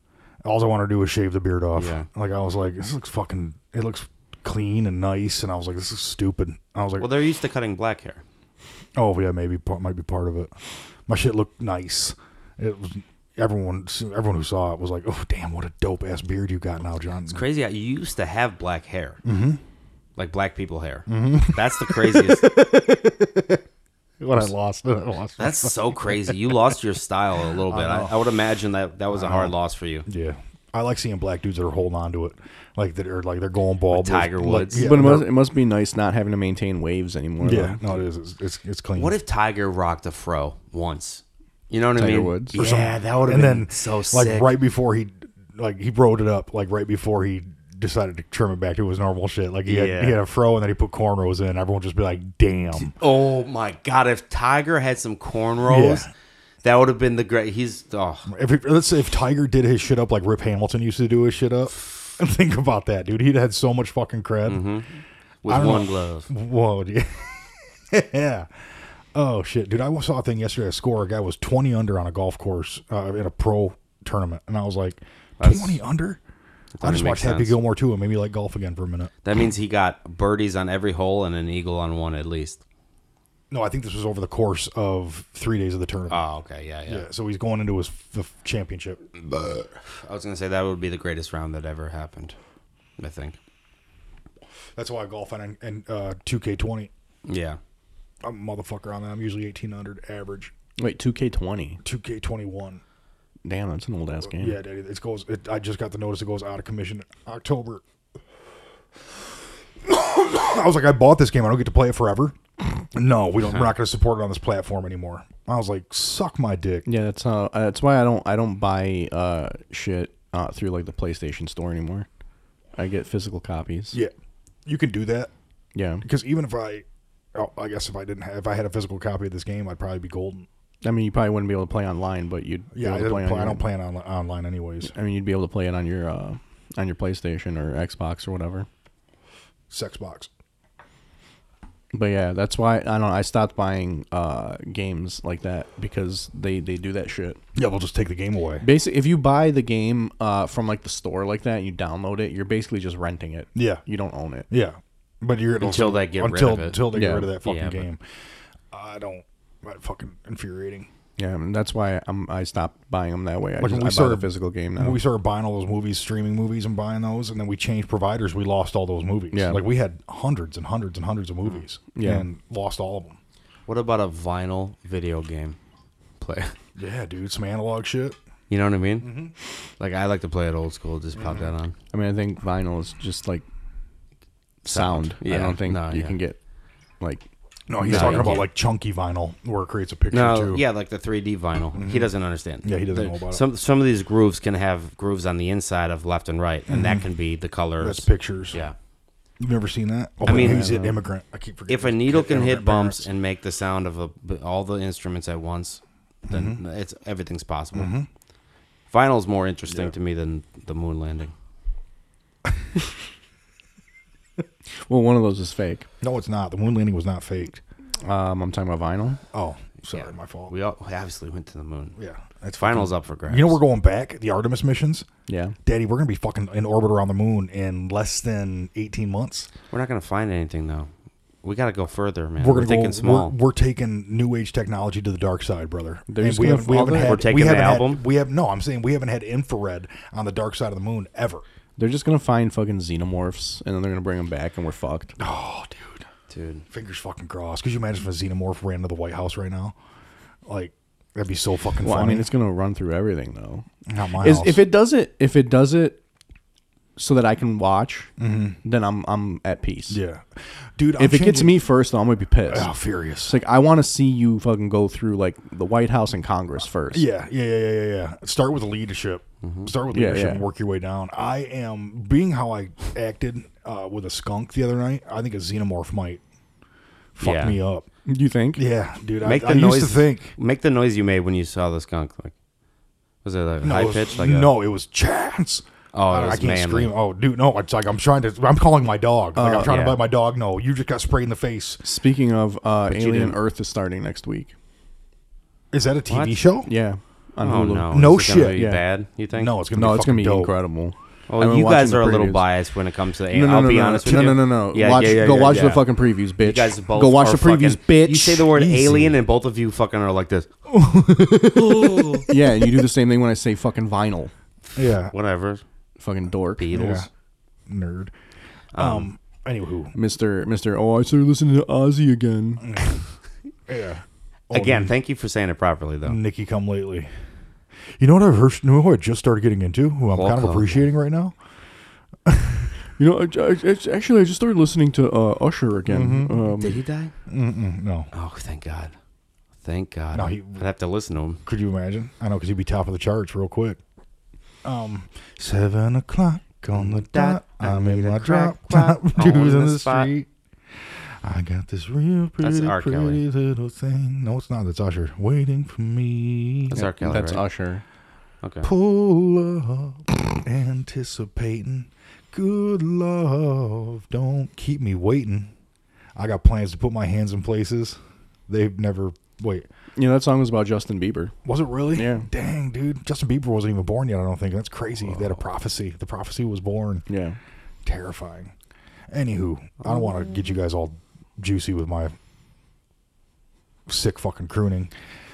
All I want to do is shave the beard off. Yeah. Like I was like, this looks fucking. It looks clean and nice, and I was like, this is stupid. I was like, Well, they're used to cutting black hair. oh yeah, maybe might be part of it. My shit looked nice. It was everyone who saw it was like, oh damn, what a dope ass beard you got now, John. It's crazy how you used to have black hair. Mm-hmm. Like black people hair. Mm-hmm. That's the craziest. When I lost it. That's so crazy. You lost your style a little bit. I would imagine that was a hard loss for you. Yeah, I like seeing black dudes that are holding on to it, like that are like they're going bald. Tiger Woods. Yeah, But it must be nice not having to maintain waves anymore. yeah, though. no, it is. It's clean. What if Tiger rocked a fro once? You know what I Tiger mean? Woods? Yeah, that would have and been then so like sick. right before he rode it up, like right before he decided to trim it back to his normal shit. Like he had a fro and then he put cornrows in. Everyone would just be like, damn. Oh my god! If Tiger had some cornrows, that would have been the great. Let's say if Tiger did his shit up like Rip Hamilton used to do his shit up. Think about that, dude. He'd had so much fucking cred. Mm-hmm. I with don't one know. glove. Whoa, dude. Yeah. Oh shit, dude! I saw a thing yesterday. A score. A guy was 20 under on a golf course in a pro tournament, and I was like, 20 under. I just make watched Happy sense. Gilmore too, and made me like golf again for a minute. That means he got birdies on every hole and an eagle on one at least. No, I think this was over the course of 3 days of the tournament. Oh, okay, yeah. Yeah, so he's going into the championship. I was gonna say that would be the greatest round that ever happened. I think. That's why I golf and 2K20. Yeah. I'm a motherfucker on that. I'm usually 1800 average. Wait, 2K20. 2K21. Damn, that's an old ass game. Yeah, Daddy. I just got the notice it goes out of commission in October. I was like, I bought this game. I don't get to play it forever. No, we don't. We're not going to support it on this platform anymore. I was like, suck my dick. Yeah, that's why I don't buy shit through like the PlayStation Store anymore. I get physical copies. Yeah, you can do that Yeah. because even if I guess if I had a physical copy of this game, I'd probably be golden. I mean, you probably wouldn't be able to play online, but you'd be Yeah, able to play I don't play it online anyways. I mean, you'd be able to play it on your PlayStation or Xbox or whatever. Sexbox. But yeah, that's why I stopped buying games like that because they do that shit. Yeah, we'll just take the game away. Basically, if you buy the game from like the store like that and you download it, you're basically just renting it. Yeah, You don't own it. yeah. But you're Until they get rid of it. Until they get Yeah. rid of that fucking Yeah, but- game. That's fucking infuriating. Yeah, and that's why I stopped buying them that way. I Like when we buy started the physical game now. When we started buying all those movies, streaming movies, and buying those, and then we changed providers, we lost all those movies. Yeah. Like we had hundreds and hundreds and hundreds of movies, Yeah. and lost all of them. What about a vinyl video game play? Yeah, dude, some analog shit. You know what I mean? Like I like to play it old school. Just pop that on. I mean, I think vinyl is just like sound. I Yeah. don't think No, you yeah. can get like. No, he's No, talking you about can't. like chunky vinyl where it creates a picture No, too. yeah, like the 3D vinyl. He doesn't understand. Yeah, he doesn't know about it. Some of these grooves can have grooves on the inside of left and right, and that can be the colors. That's pictures. Yeah. You've never seen that? Oh, I mean- he's an immigrant. I keep forgetting. If a needle can hit Immigrant bumps parents. and make the sound of all the instruments at once, then everything's possible. Vinyl's more interesting to me than the moon landing. Well, one of those is fake. No, it's not. The moon landing was not faked. I'm talking about vinyl. Oh, sorry, Yeah. my fault. We obviously went to the moon. Yeah, that's Vinyl's up for grabs. You know we're going back. The Artemis missions, Yeah. Daddy. We're gonna be fucking in orbit around the moon in less than 18 months. We're not going to find anything, though. We got to go further, man. We're We're gonna thinking go. small. We're taking new age technology to the dark side, brother. They're And just we gonna haven't, we follow haven't that? had. We're taking we the haven't album? Had, we have no. I'm saying we haven't had infrared on the dark side of the moon ever. They're just gonna find fucking xenomorphs and then they're gonna bring them back and we're fucked. Oh, dude. Dude. Fingers fucking crossed. Could you imagine if a xenomorph ran into the White House right now? Like that'd be so fucking Well, funny. I mean, it's gonna run through everything though. not my house. If it does it so that I can watch, then I'm at peace. yeah, dude. If it gets me first, though, I'm gonna be pissed. oh, furious. It's like I want to see you fucking go through like the White House and Congress first. Yeah. Start with leadership. Start with Yeah, leadership yeah. and work your way down. I am being how I acted with a skunk the other night. I think a xenomorph might fuck Yeah. me up. You think? Yeah, dude. Make I the noise. used to think. Make the noise you made when you saw the skunk. Like, was it a No, high it was- pitch? Like no, it was Chance. Oh, it I was can't manly. scream. Oh, dude, no. It's like I'm calling my dog. Like I'm trying yeah. to let my dog know. You just got sprayed in the face. Speaking of, you Alien didn't. Earth is starting next week. Is that a TV What? show? Yeah, on Oh Hulu. no! No Is it gonna shit. be Yeah. bad? You think? No, it's gonna No, be it's gonna be fucking dope. incredible. Well, I've been you guys watching are the a little previews. biased when it comes to the. No, I'll be honest with you. No. Yeah, watch, yeah, go yeah, watch yeah. the fucking previews, bitch. You guys both go watch are the previews, fucking- bitch. You say the word Easy. alien, and both of you fucking are like this. Yeah, and you do the same thing when I say fucking vinyl. Yeah, Whatever. Fucking dork. Beatles. nerd. Anywho, Mr. Oh, I started listening to Ozzy again. yeah. Again, thank you for saying it properly, though. Nikki come lately. You know what I've heard? You know who I just started getting into? Who I'm kind of Hulk Hogan. appreciating right now? You know, actually, I just started listening to Usher again. Did he die? No. Oh, thank God. Thank God. No, I'd have to listen to him. Could you imagine? I know, because he'd be top of the charts real quick. 7 o'clock on the dot. I'm in my drop top, dudes in the street. I got this real That's pretty, R. Kelly. pretty little thing. No, it's not. That's Usher. Waiting for me. That's R. Kelly, That's right? Usher. Okay. Pull up, anticipating. Good love, don't keep me waiting. I got plans to put my hands in places they've never. Wait, You know, that song was about Justin Bieber. was it really? Yeah. Dang, dude. Justin Bieber wasn't even born yet, I don't think. That's crazy. They had a prophecy. The prophecy was born. Yeah. Terrifying. Anywho, I don't want to get you guys all juicy with sick fucking crooning.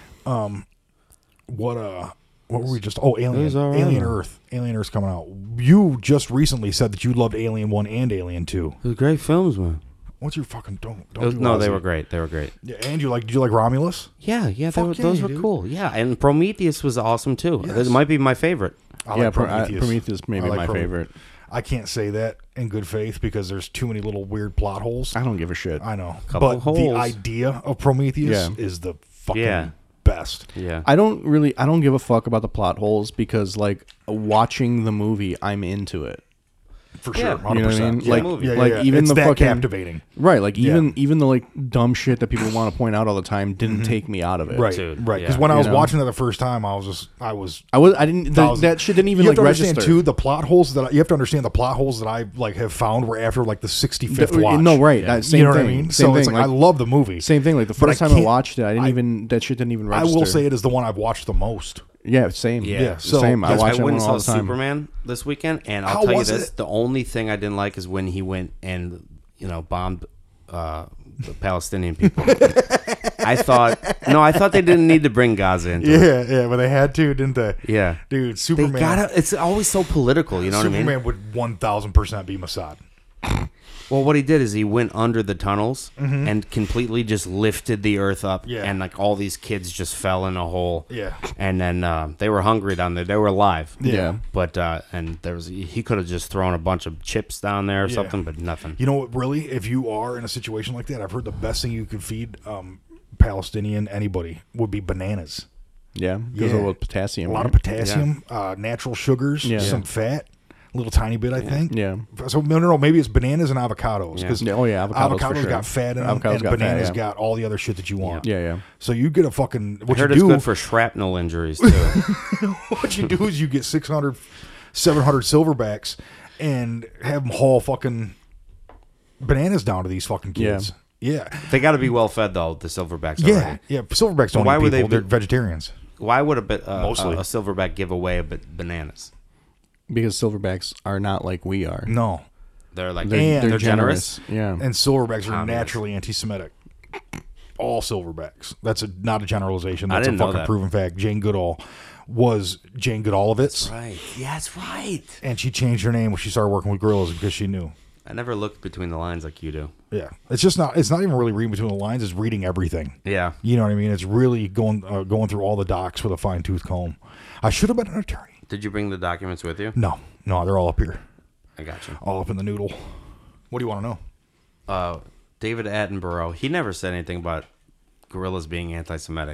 What were we just? Oh, Alien. Those are Alien right. Earth. Alien Earth's coming out. You just recently said that you loved Alien 1 and Alien 2. It was great films, man. What's your fucking don't No, do they Ozzy. were great. They were great. Yeah, and did you like Romulus? Yeah, they Fuck were, yeah, those were dude. cool. Yeah, and Prometheus was awesome too. Yes. This might be my favorite. I yeah, like Prometheus. Prometheus may I be like my favorite. I can't say that in good faith because there's too many little weird plot holes. I don't give a shit. I know, Couple but holes. the idea of Prometheus Yeah. is the fucking Yeah. best. Yeah. I don't give a fuck about the plot holes because, like, watching the movie, I'm into it. For Yeah. sure, 100%. You know what I mean? Yeah, Like, movie. Yeah, like yeah. even It's the that fucking captivating. right. Like Yeah. even the like dumb shit that people want to point out all the time didn't take me out of it. Right, Dude, right. Because yeah. when I You was know? watching it the first time, I didn't. That shit didn't even you like have to understand register. too. The plot holes you have to understand the plot holes that I like have found were after like the 65th watch. No, right. That same you know thing. what I mean? Same So thing. it's like I love the movie. Same thing. Like the But first I time I can't- watched it, that shit didn't even I register. will say it is the one I've watched the most. Yeah, same. Yeah. So, same. I yes, watch I that went one and all saw the time. Superman this weekend, and How I'll tell you was this: it? the only thing I didn't like is when he went and bombed the Palestinian people. I thought they didn't need to bring Gaza into it. Yeah, but they had to, didn't they? Yeah, Dude, they Superman. gotta. It's always so political. You know what I mean? Superman would 1000% be Mossad. Well, what he did is he went under the tunnels and completely just lifted the earth up, Yeah. and like all these kids just fell in a hole. Yeah. And then they were hungry down there. They were alive. Yeah. But and he could have just thrown a bunch of chips down there or Yeah. something, but nothing. You know what? Really, if you are in a situation like that, I've heard the best thing you could feed Palestinian anybody would be bananas. Yeah, because Yeah. of potassium. A lot of right? potassium, natural sugars, Yeah. some fat, a little tiny bit, I think. Yeah. So no, maybe it's bananas and avocados because Yeah. Oh, yeah, avocados for sure. got fat in them, Avocados and got fat, bananas yeah. got all the other shit that you want. Yeah. So you get a fucking I what heard you it's do. good for shrapnel injuries too. What you do is you get 600, 700 silverbacks and have them haul fucking bananas down to these fucking kids. Yeah. They got to be well fed though. The silverbacks. Yeah. already. Yeah. Silverbacks don't why eat would people. they They're be- vegetarians. Why would a Mostly. silverback give away bananas? Because silverbacks are not like we are. No. They're like And- they're generous. Yeah. And silverbacks are Obvious. naturally anti-Semitic. All silverbacks. That's not a generalization. I That's a didn't know fucking that. proven fact. Jane Goodall was Jane Goodallovitz, Right. Yeah, that's right. and she changed her name when she started working with gorillas because she knew. I never looked between the lines like you do. Yeah, it's just not. It's not even really reading between the lines. It's reading everything. Yeah. You know what I mean? It's really going through all the docs with a fine tooth comb. I should have been an attorney. Did you bring the documents with you? No, they're all up here, I got you. all up in the noodle. What do you want to know? David Attenborough. He never said anything about gorillas being anti-Semitic.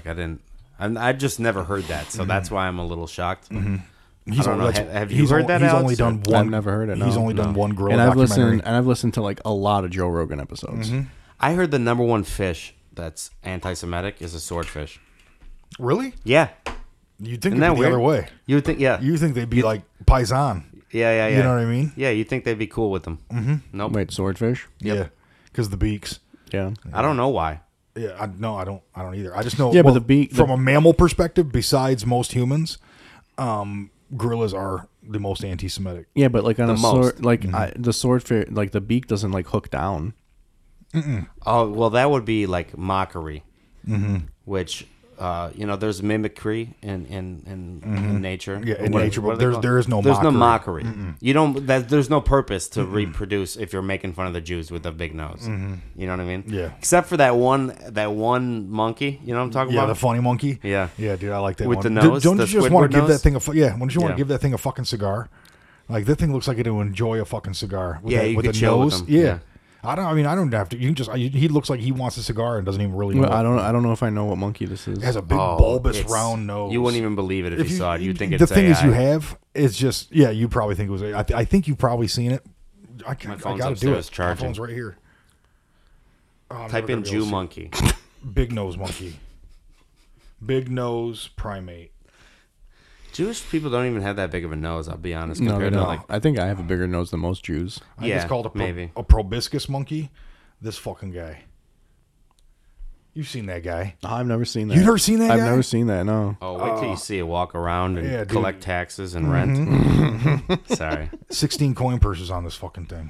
I just never heard that, so that's why I'm a little shocked. He's don't know. only, Have you heard that, He's Alex, only or- done one. I've never heard it, He's no. only done one gorilla And I've documentary. listened to like a lot of Joe Rogan episodes. I heard the number one fish that's anti-Semitic is a swordfish. Really? Yeah. You'd think Isn't it'd that be the weird? other way. You would think, yeah. You think they'd be like paisan? Yeah. You know what I mean? Yeah, you think they'd be cool with them. Mm-hmm. Nope. Wait, swordfish? Yeah, because the beaks. Yeah. I don't know why. Yeah, I don't either. I just know. Yeah, but the beak from a mammal perspective, besides most humans, gorillas are the most anti-Semitic. Yeah, but like on The a most. sword, like the swordfish, like the beak doesn't like hook down. Oh, well, that would be like mockery, which, there's mimicry in nature. Yeah, in What- nature, what but are they there is no There's no mockery. mockery. You don't. There's no purpose to reproduce if you're making fun of the Jews with a big nose. You know what I mean? Yeah. Except for that one monkey. You know what I'm talking Yeah, about? the funny monkey. Yeah. Yeah, dude, I like that With one. the nose, Don't the you just want Squidward to give that nose? thing a wouldn't you want Yeah. to give that thing a fucking cigar? Like that thing looks like it'll enjoy a fucking cigar. With Yeah, that, you with could the chill with nose. him. Yeah. Yeah. I don't have to. You can just. He looks like he wants a cigar and doesn't even really know. Well, it. I don't know if I know what monkey this is. It has a big Oh, bulbous it's- round nose. You wouldn't even believe it if you saw it. You'd think the it's thing is you AI. have is just you probably think it was. I think you've probably seen it. I phone's gotta do upstairs it. charging. My phone's right here. Oh, I'm Type never in gonna be Jew able to monkey. see- Big nose monkey. Big nose primate. Jewish people don't even have that big of a nose. I'll be honest. No, they Compared to don't. like, I think I have a bigger nose than most Jews. I think Yeah, it's called maybe. a proboscis monkey. This fucking guy. You've seen that guy. I've never seen that. You've never seen that I've guy? never seen that. No. oh, wait till you see it walk around and Yeah, dude. collect taxes and rent. Sorry, 16 coin purses on this fucking thing.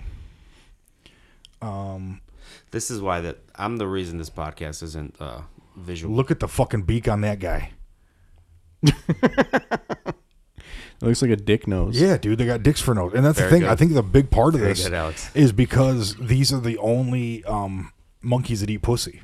this is why I'm the reason this podcast isn't visual. Look at the fucking beak on that guy. It looks like a dick nose. Yeah, dude, they got dicks for nose. And that's Very the thing. good. I think the big part of Very this good, Alex. is because these are the only monkeys that eat pussy.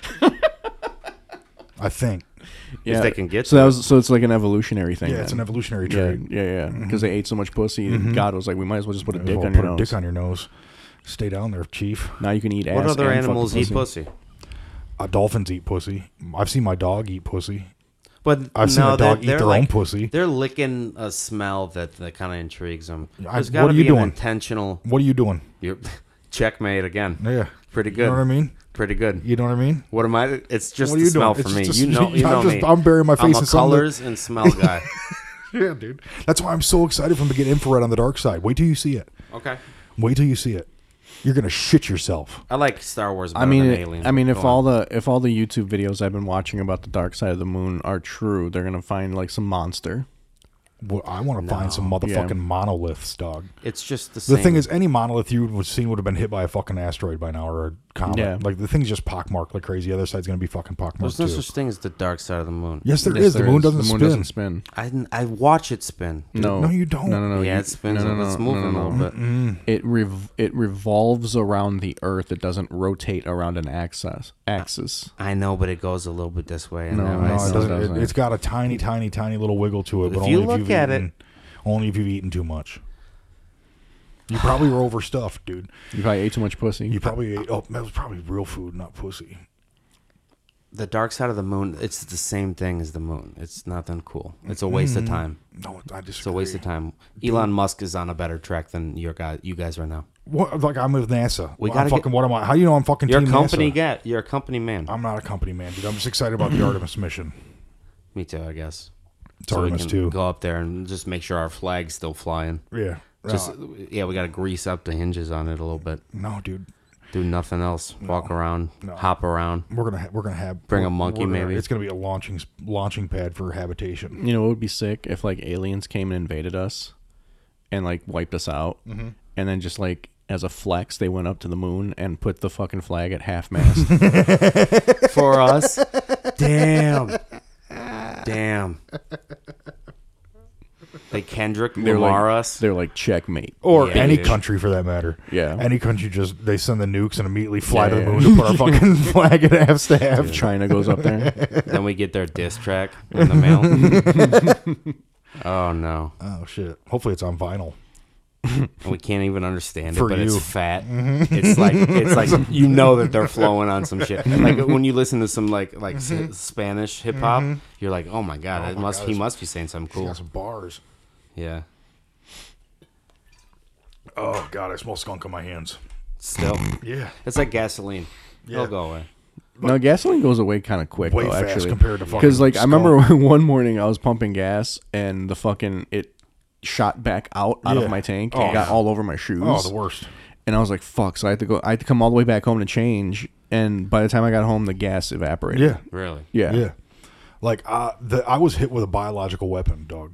I think. Yeah. they can get so to that it. was so it's like an evolutionary thing. Yeah, it's an then. evolutionary Yeah, trait. yeah. Because they ate so much pussy, and God was like, we might as well just put a dick Well, on put your a nose. dick on your nose. Stay down there, chief. Now you can eat ass. What other and fuck animals the eat pussy? Dolphins eat pussy. I've seen my dog eat pussy. But I've seen no, a dog they're eat their like, own pussy. They're licking a smell that kind of intrigues them. There's what got to are you be an doing? intentional. What are you doing? You're, checkmate again. Yeah. Pretty You good. know what I mean? Pretty good. You know what I mean? What am I? It's just What are the you smell doing? for It's me. just- You know me. I'm burying my face I'm in a something. colors and smell guy. Yeah, dude. That's why I'm so excited for him to get infrared on the dark side. Wait till you see it. Okay. Wait till you see it. You're gonna shit yourself. I like Star Wars better I mean, than Aliens. if Go on. all the YouTube videos I've been watching about the dark side of the moon are true, they're gonna find like some monster. Well, I want to find some motherfucking monoliths, dog. It's just the same. The thing is, any monolith you would have seen would have been hit by a fucking asteroid by now or a comet. Yeah. Like the thing's just pockmarked like crazy. The other side's gonna be fucking pockmarked there's no too. such thing as the dark side of the moon. Yes, there Yes, is. The there moon is. doesn't The moon spin. doesn't spin. I watch it spin. No, No, you don't. No. Yeah, it spins. It's moving a little bit. It revolves around the Earth. It doesn't rotate around an axis. I know, but it goes a little bit this way. And No, that way. No, it So doesn't. doesn't. It's got a tiny, tiny, tiny little wiggle to it. But If only you if look you've at eaten, only if you've eaten too much. You probably were overstuffed, dude. You probably ate too much pussy. You probably ate. Oh, that was probably real food, not pussy. The dark side of the moon, it's the same thing as the moon. It's nothing cool. It's a waste of time. No, I disagree. It's a waste of time. Elon Musk is on a better track than you guys right now. What? Like I'm with NASA. We I'm gotta fucking. get- What am I? How do you know I'm fucking? You're a Team company NASA? guy. You're a company man. I'm not a company man, dude. I'm just excited about the Artemis mission. Me too, I guess. It's we Artemis can too. go up there and just make sure our flag's still flying. Yeah. Just we got to grease up the hinges on it a little bit. No, dude. Do nothing else. Walk around, No. hop around. We're gonna have Bring a monkey, we're gonna- maybe. It's gonna be a launching pad for habitation. You know, it would be sick if like aliens came and invaded us, and like wiped us out, and then just like as a flex, they went up to the moon and put the fucking flag at half mast. For us. Damn. They Kendrick Lamar us. They're like checkmate. Or Yeah, any dude. country for that matter. Yeah. Any country just they send the nukes and immediately fly to the Yeah. moon to put our fucking flag at half staff. China goes up there. Then we get their diss track in the mail. Oh no. Oh shit! Hopefully it's on vinyl. And we can't even understand it, For but you. it's fat. It's like you know that they're flowing on some shit. Like when you listen to some like Spanish hip hop, you're like, oh my god, Oh my God, he must be saying something She cool. got some bars. Yeah. Oh god, I smell skunk on my hands. Still, Yeah, it's like gasoline. Yeah. It'll go away. No, gasoline goes away kind of quick way though. fast Actually, compared to fucking. because like I skunk. remember one morning I was pumping gas and the fucking it shot back out Yeah. of my tank Oh, and got yeah. all over my shoes. Oh, the worst. And I was like, fuck. So I had to come all the way back home to change. and by the time I got home, the gas evaporated. Yeah. Really? Yeah. Yeah. Like, I was hit with a biological weapon, dog.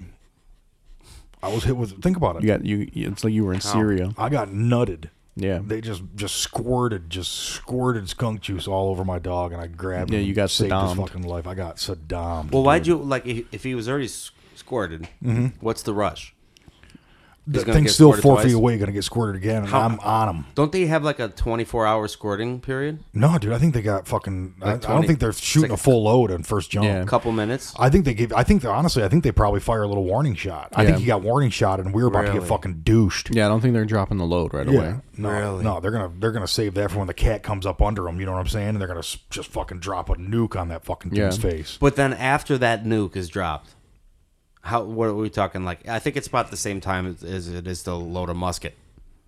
I was hit with, think about it. It's like you were in Syria. I got nutted. Yeah. They just squirted skunk juice all over my dog, and I grabbed him. You got saved his Saddam'd. fucking life. I got Saddam. Well, why'd you, like, if he was already squirted, what's the rush? He's The gonna thing's get still squirted 4 twice? feet away, gonna get squirted again, and I'm on him. Don't they have like a 24-hour squirting period? No, dude, I think they got fucking. I don't 20 think they're shooting like a full load on first jump. Yeah. A couple minutes? I think honestly, I think they probably fire a little warning shot. I think he got warning shot, and we were about to get Really? fucking douched. Yeah, I don't think they're dropping the load right away. No, Really? no, they're gonna save that for when the cat comes up under them. You know what I'm saying? And they're gonna just fucking drop a nuke on that fucking dude's face. But then after that nuke is dropped, what are we talking? Like, I think it's about the same time as it is to load a musket.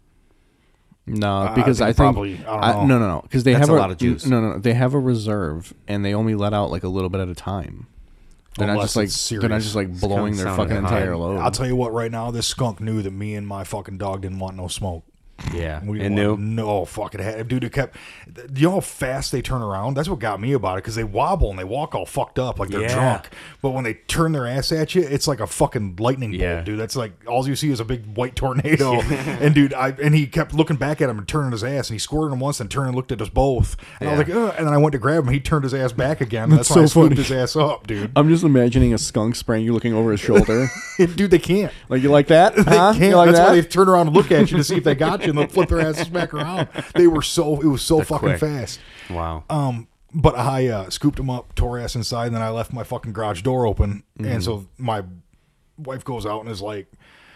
No, because I think probably, I don't know. no, because they That's have a lot of juice. No, they have a reserve, and they only let out like a little bit at a time. They're not Unless just it's like serious. blowing their sounding fucking high. entire load. I'll tell you what, right now, this skunk knew that me and my fucking dog didn't want no smoke. Yeah. We And didn't new? want no fucking head, dude. It kept. You know how fast they turn around? That's what got me about it, because they wobble and they walk all fucked up like they're Yeah. drunk. But when they turn their ass at you, it's like a fucking lightning Yeah. bolt, dude. That's like all you see is a big white tornado. And dude, he kept looking back at him and turning his ass, and he squirted him once and turned and looked at us both. And I was like, Yeah. ugh. And then I went to grab him. He turned his ass back again. That's why so I scooped funny. his ass up, dude. I'm just imagining a skunk spraying you, looking over his shoulder. Dude, they can't. Like, you like that? They Huh? can't. You like That's that? why they turn around and look at you to see if they got you, and they'll flip their asses back around. It was so fucking quick. fast. Wow. But I scooped him up, tore ass inside, and then I left my fucking garage door open. And so my wife goes out and is like,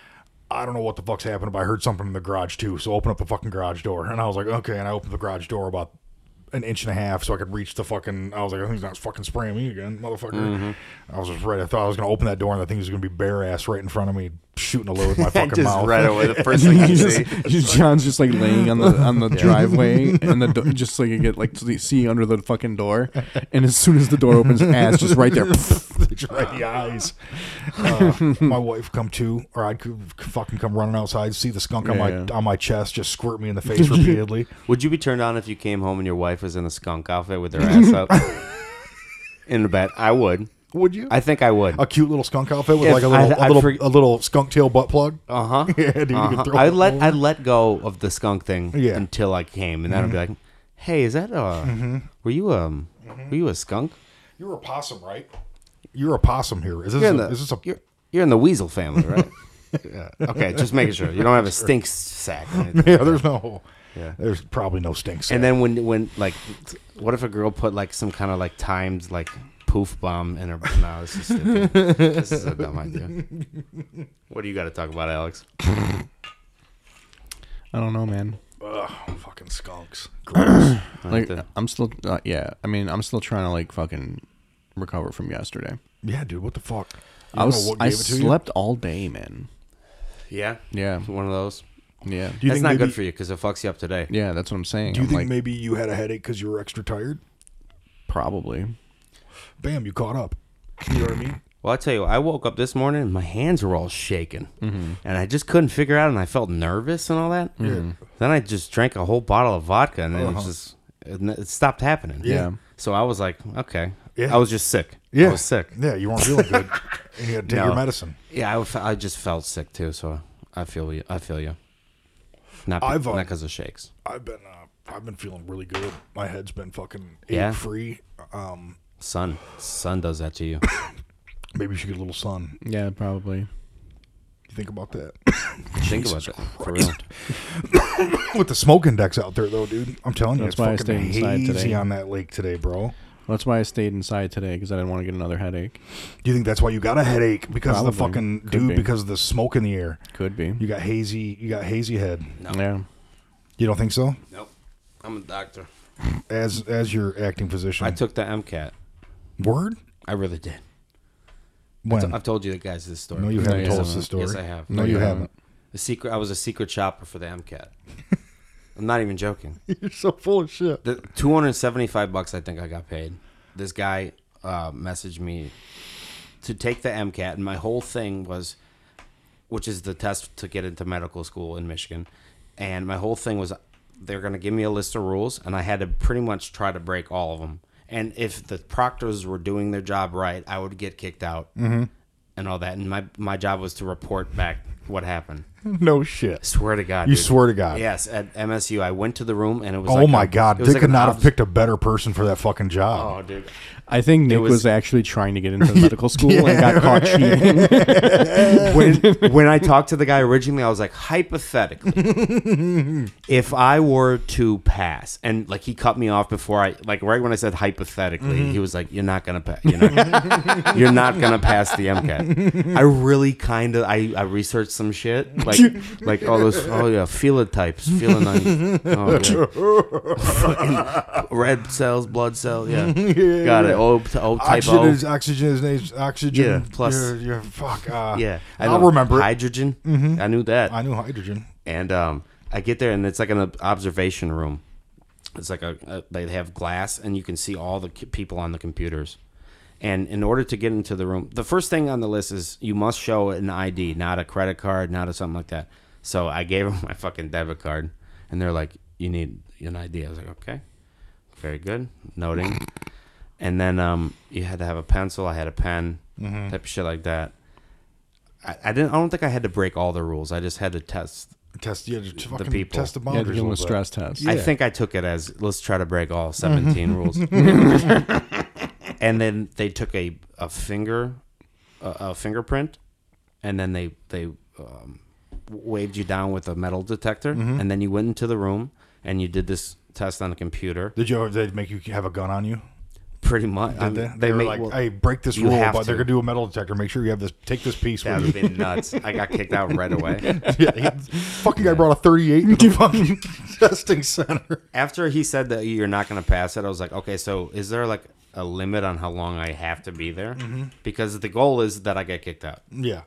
I don't know what the fuck's happening, but I heard something in the garage too. So open up the fucking garage door. And I was like, okay. And I opened the garage door about an inch and a half so I could reach the fucking. I was like, I think he's not fucking spraying me again, motherfucker. I was just right. I thought I was going to open that door and the thing was going to be bare ass right in front of me, shooting a load with my fucking Just mouth. right away, the first thing you see. John's just like laying on the driveway, and just like you get like to see under the fucking door, and as soon as the door opens, ass just right there. Just right in the eyes. My wife come to, or I'd fucking come running outside, see the skunk on my chest, just squirt me in the face repeatedly. Would you be turned on if you came home and your wife was in a skunk outfit with her ass up in the bed? I would. Would you? I think I would. A cute little skunk outfit with If like a little skunk tail butt plug. Uh huh. Yeah, dude. You can throw I'd it let over. I'd let go of the skunk thing Yeah. until I came, and then I'd be like, "Hey, is that were you a skunk? You were a possum, right? You're a possum here. Is this? Is this a? You're in the weasel family, right? Yeah. Okay, just making sure you don't have a stink sack. or anything. Yeah. There's no. Yeah. There's probably no stink. And then when like, what if a girl put like some kind of like timed like poof bomb in her? No, this is stupid. This is a dumb idea. What do you got to talk about, Alex? I don't know, man. Ugh, fucking skunks. Gross. Like, I'm still, I mean, I'm still trying to like fucking recover from yesterday. Yeah, dude. What the fuck? I slept all day, man. Yeah, Yeah, one of those. yeah, Do you That's think not maybe, good for you because it fucks you up today. yeah. That's what I'm saying. Do you I'm think like, maybe you had a headache because you were extra tired? probably? Bam, you caught up. You know what I mean? Well, I tell you, I woke up this morning and my hands were all shaking, Mm-hmm. and I just couldn't figure out, and I felt nervous and all that. Yeah. Then I just drank a whole bottle of vodka, and then it stopped happening. Yeah. So I was like, okay. Yeah. I was just sick. Yeah. I was sick. Yeah, you weren't feeling good. And you had to take No. your medicine. Yeah, I just felt sick too. So I feel you. I feel you. Not I've, not because of shakes. I've been feeling really good. My head's been fucking Yeah? ache free. Sun does that to you. Maybe you should get a little sun. Yeah, probably. You think about that. Think about that for real. With the smoke index out there, though, dude, I'm telling you, That's it's why I fucking stayed inside hazy today. on that lake today, bro. That's why I stayed inside today, because I didn't want to get another headache. Do you think that's why you got a headache because of the Probably. fucking Could dude? be. Because of the smoke in the air, Could be. you got hazy. You got hazy head. No. Yeah. You don't think so? Nope. I'm a doctor. As your acting physician, I took the MCAT. word. I really did. When? I've told you guys this story. No, you No, haven't you told us haven't. this story. Yes, I have. No, you haven't. The secret. I was a secret shopper for the MCAT. I'm not even joking. You're so full of shit. The $275 I think I got paid. This guy messaged me to take the MCAT, and my whole thing was, which is the test to get into medical school in Michigan, and my whole thing was they're going to give me a list of rules, and I had to pretty much try to break all of them. And if the proctors were doing their job right, I would get kicked out and all that. And my job was to report back what happened. No shit. Swear to God. You dude. swear to God. Yes, at MSU, I went to the room, and it was Oh like my God. it was They like could an not have picked a better person for that fucking job. Oh, dude. I think Nick was actually trying to get into medical school and got caught cheating. When I talked to the guy originally, I was like, hypothetically, if I were to pass, and like he cut me off before I, like right when I said hypothetically, he was like, "You're not gonna pass. You're not gonna pass the MCAT." I really kind of I researched some shit like all those phenotypes, fucking red cells, blood cells, got it. Type Oxygen is oxygen. Yeah, plus fuck. I'll remember it. hydrogen. I knew that. I knew hydrogen. And I get there, and it's like an observation room. It's like they have glass, and you can see all the people on the computers. And in order to get into the room, the first thing on the list is you must show an ID, not a credit card, not a something like that. So I gave them my fucking debit card, and they're like, "You need an ID." I was like, "Okay, very good." Noting. And then you had to have a pencil. I had a pen, type of shit like that. I don't think I had to break all the rules. I just had to test the people. Test the Yeah, boundaries. give him a stress test. I think I took it as let's try to break all 17 rules. And then they took a fingerprint, and then they waved you down with a metal detector, and then you went into the room and you did this test on the computer. Did they make you have a gun on you? Pretty much. They were like, "Hey, break this rule, but they're gonna do a metal detector. Make sure you have this. Take this piece That with would you." be nuts. I got kicked out right away. Fucking guy brought a 38 into the fucking testing center. After he said that you're not going to pass it, I was like, okay, so is there like a limit on how long I have to be there? Because the goal is that I get kicked out. Yeah.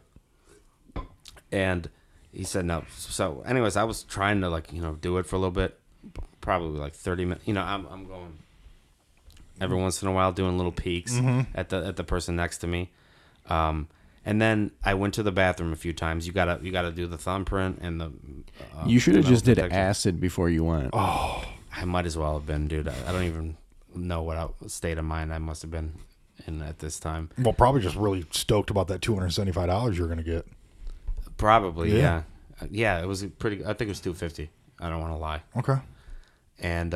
And he said no. So anyways, I was trying to do it for a little bit, probably like 30 minutes. I'm going every once in a while doing little peeks at the person next to me. And then I went to the bathroom a few times. You gotta do the thumbprint and the. You should have just did acid before you went. Oh, I might as well have been, dude. I don't even know what state of mind I must have been in at this time. Well, probably just really stoked about that $275 you're gonna get. Probably, yeah. It was pretty. I think it was $250. I don't want to lie. Okay. And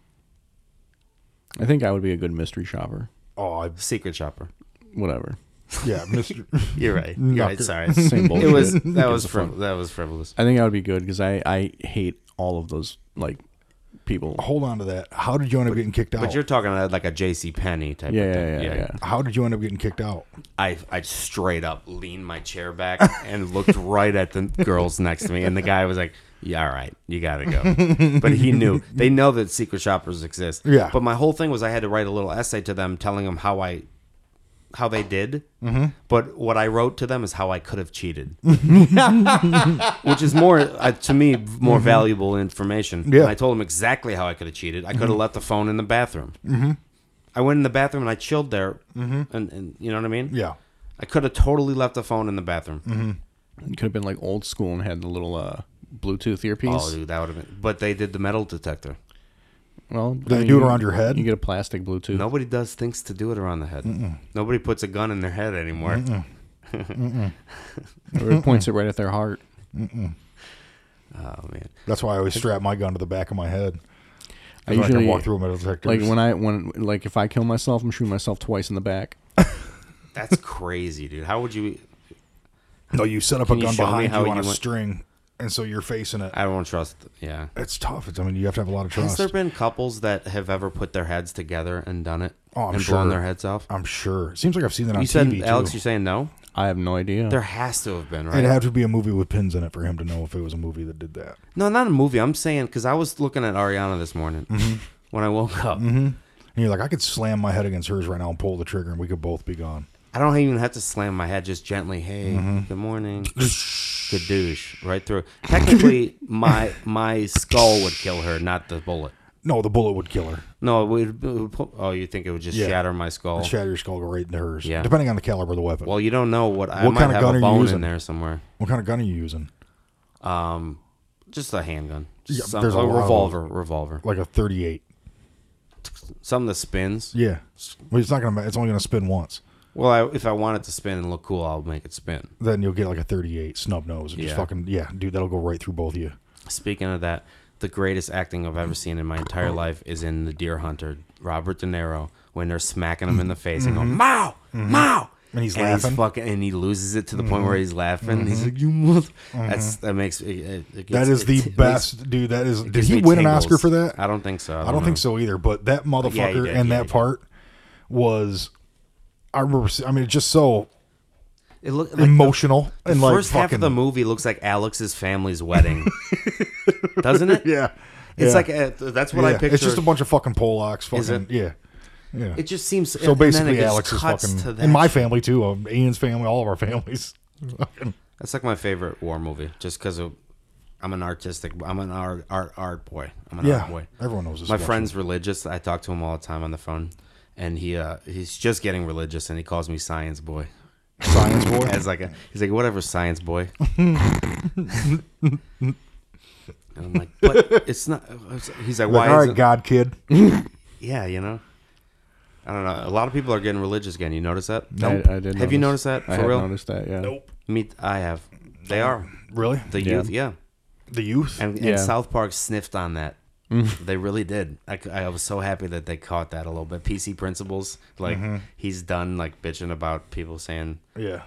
I think I would be a good mystery shopper. secret shopper. Whatever. Yeah, Mr. You're right. You're right. Sorry. Same bullshit. That was frivolous. I think I would be good because I hate all of those people. Hold on to that. How did you end up getting kicked out? But you're talking like a J.C. Penney type of thing. Yeah. How did you end up getting kicked out? I straight up leaned my chair back and looked right at the girls next to me, and the guy was like, "Yeah, all right, you gotta go." But he knew. They know that secret shoppers exist. Yeah. But my whole thing was I had to write a little essay to them telling them how they did. But what I wrote to them is how I could have cheated, which is more to me more valuable information. Yeah. And I told them exactly how I could have cheated. I could have left the phone in the bathroom. I went in the bathroom and I chilled there, and you know what I mean? Yeah. I could have totally left the phone in the bathroom. It could have been like old school and had the little Bluetooth earpiece. Oh, dude, that would have been. But they did the metal detector. Well, They do it around your head? You get a plastic Bluetooth. Nobody thinks to do it around the head. Nobody puts a gun in their head anymore. Or it points it right at their heart. Oh man, That's why I always strap my gun to the back of my head. I So I can usually walk through a metal detector. like when if I kill myself, I'm shooting myself twice in the back. that's crazy, dude. How would you? No, you set up a Can you gun show me behind how you on you a went- string, and so you're facing it. I don't trust. Yeah. It's tough. You have to have a lot of trust. Has there been couples that have ever put their heads together and done it? Oh, I'm and sure. blown their heads off? I'm sure. It seems like I've seen that on You said, TV, Alex, too. you're saying no? I have no idea. There has to have been, right? It'd have to be a movie with pins in it for him to know if it was a movie that did that. No, not a movie. I'm saying, because I was looking at Ariana this morning when I woke up. And you're like, I could slam my head against hers right now and pull the trigger, and we could both be gone. I don't even have to slam my head, just gently. Hey, good morning. Good douche. Right through. Technically, my skull would kill her, not the bullet. No, the bullet would kill her. No, it would oh, you think it would just shatter my skull? Shatter your skull, go right into hers. Yeah. Depending on the caliber of the weapon. Well, you don't know what I What might kind of have gun a are you bone using? in there somewhere. What kind of gun are you using? Just a handgun. Yeah, Some, there's a a lot of revolver. like a 38. Something that spins. Yeah, well, it's not gonna. It's only gonna spin once. Well, if I want it to spin and look cool, I'll make it spin. Then you'll get like a 38 snub nose. And just fucking dude, that'll go right through both of you. Speaking of that, the greatest acting I've ever seen in my entire life is in The Deer Hunter. Robert De Niro, when they're smacking him in the face and going, "Mow, Mow," and he's laughing, and he loses it to the point where he's laughing. He's like, "You mother!" That makes it that is the best, dude. That is. Did he win an Oscar for that? I don't think so. I don't think so either. But that motherfucker and that part was. I remember. I mean, it's just so. It looked like emotional. The and first like half of the movie looks like Alex's family's wedding, doesn't it? Yeah, it's like that's what I picture. It's just a bunch of fucking Polacks. Fucking, Is it? Yeah. It just seems so. Basically, Alex is fucking in my family too. Ian's family, all of our families. That's like my favorite war movie, just because I'm an art boy. I'm an art boy. Everyone knows this. My friend's religious. I talk to him all the time on the phone, and he's just getting religious, and he calls me Science Boy. Science Boy. As like he's like, whatever, Science Boy. And I'm like, but it's not. He's like, why? All right, God kid. Yeah, you know. I don't know. A lot of people are getting religious again. You notice that? Nope. I did. Have you noticed that? For I have real? noticed that. Yeah. Nope. I have. They are. Really? The youth, yeah. The youth? And South Park sniffed on that. They really did. I was so happy that they caught that a little bit. PC Principles, like he's done like bitching about people saying, yeah.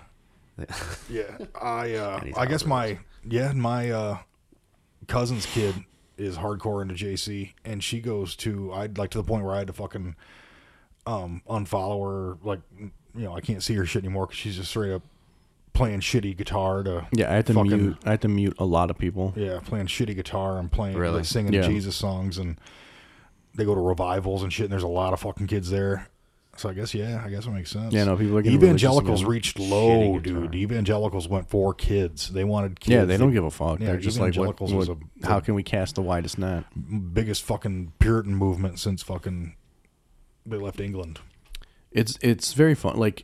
I guess outraged. my cousin's kid is hardcore into JC, and she goes to to the point where I had to fucking unfollow her. Like, I can't see her shit anymore because she's just straight up playing shitty guitar to I had to mute a lot of people. Yeah, playing shitty guitar and playing Really? singing Jesus songs, and they go to revivals and shit, and there's a lot of fucking kids there. So I guess it makes sense. Yeah, no, people are getting evangelicals religious reached low, Shitty guitar. dude. Evangelicals went for kids. They wanted kids. Yeah, they don't give a fuck. Yeah, They're just like, evangelicals was how can we cast the widest net? biggest fucking Puritan movement since fucking they left England. It's very fun. Like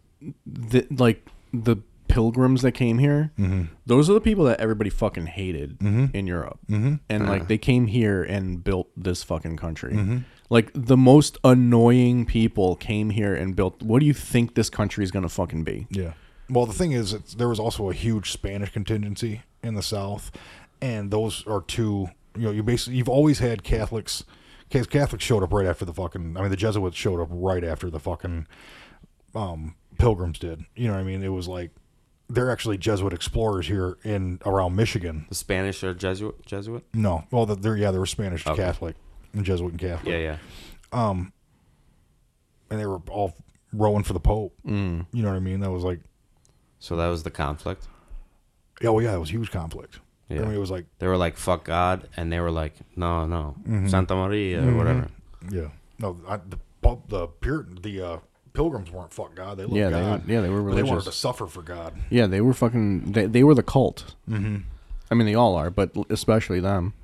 the pilgrims that came here, those are the people that everybody fucking hated in Europe. And like they came here and built this fucking country. Like the most annoying people came here and built. What do you think this country is gonna fucking be? Yeah. Well, the thing is, there was also a huge Spanish contingency in the South, and those are two. You've always had Catholics. Because Catholics showed up right after the fucking. I mean, the Jesuits showed up right after the fucking Pilgrims did. You know what I mean? It was like they're actually Jesuit explorers here around Michigan. the Spanish or Jesuit? No, well, they were Spanish to Catholic and Jesuit and Catholic. Yeah. And they were all rowing for the Pope. You know what I mean? That was like, So that was the conflict. oh yeah, it was a huge conflict. Yeah. I mean, it was like, They were like, fuck God, and they were like, no, Santa Maria or whatever. yeah, no, the Pilgrims weren't fuck God. They loved God. They were But religious. they wanted to suffer for God. Yeah, they were fucking. They were the cult. I mean, they all are, but especially them.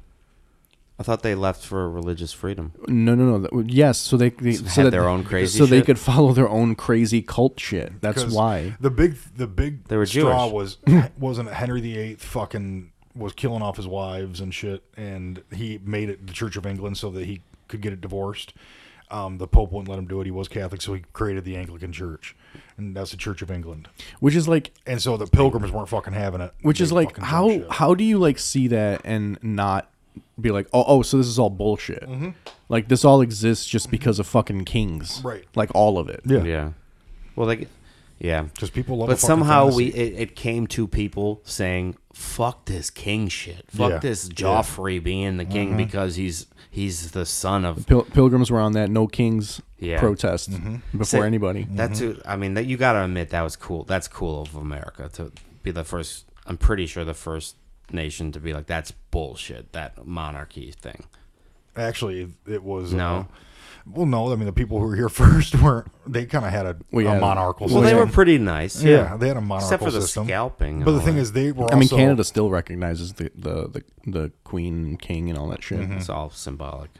I thought they left for religious freedom. No. Yes, so they Had their own crazy so they shit? could follow their own crazy cult shit. That's 'Cause why. the big They were straw Jewish. wasn't Henry VIII fucking was killing off his wives and shit, and he made it the Church of England so that he could get it divorced. The Pope wouldn't let him do it. He was Catholic, so he created the Anglican Church, and that's the Church of England. Which is like, And so the Pilgrims weren't fucking having it. which is They like, fucking jumped ship. how do you like see that and not be like, oh, so this is all bullshit. Like this all exists just because of fucking kings, Right. Like all of it. Yeah. Well, yeah. Because people love. But a fucking somehow fantasy. it came to people saying, "Fuck this king shit. Fuck Yeah. this Joffrey being the king because he's the son of." Pilgrims were on that no kings Yeah. protest before Say- anybody. That's I mean, that you got to admit that was cool. That's cool of America to be the first. I'm pretty sure the first nation to be like, that's bullshit. That monarchy thing. Actually, it was No. well, no. I mean, the people who were here first weren't. They kind of had a yeah. monarchical. Well, system. they were pretty nice. Yeah, they had a monarchical Except for the system. scalping. and But the all thing that. is, they were. I mean, also, Canada still recognizes the queen and king and all that shit. it's all symbolic.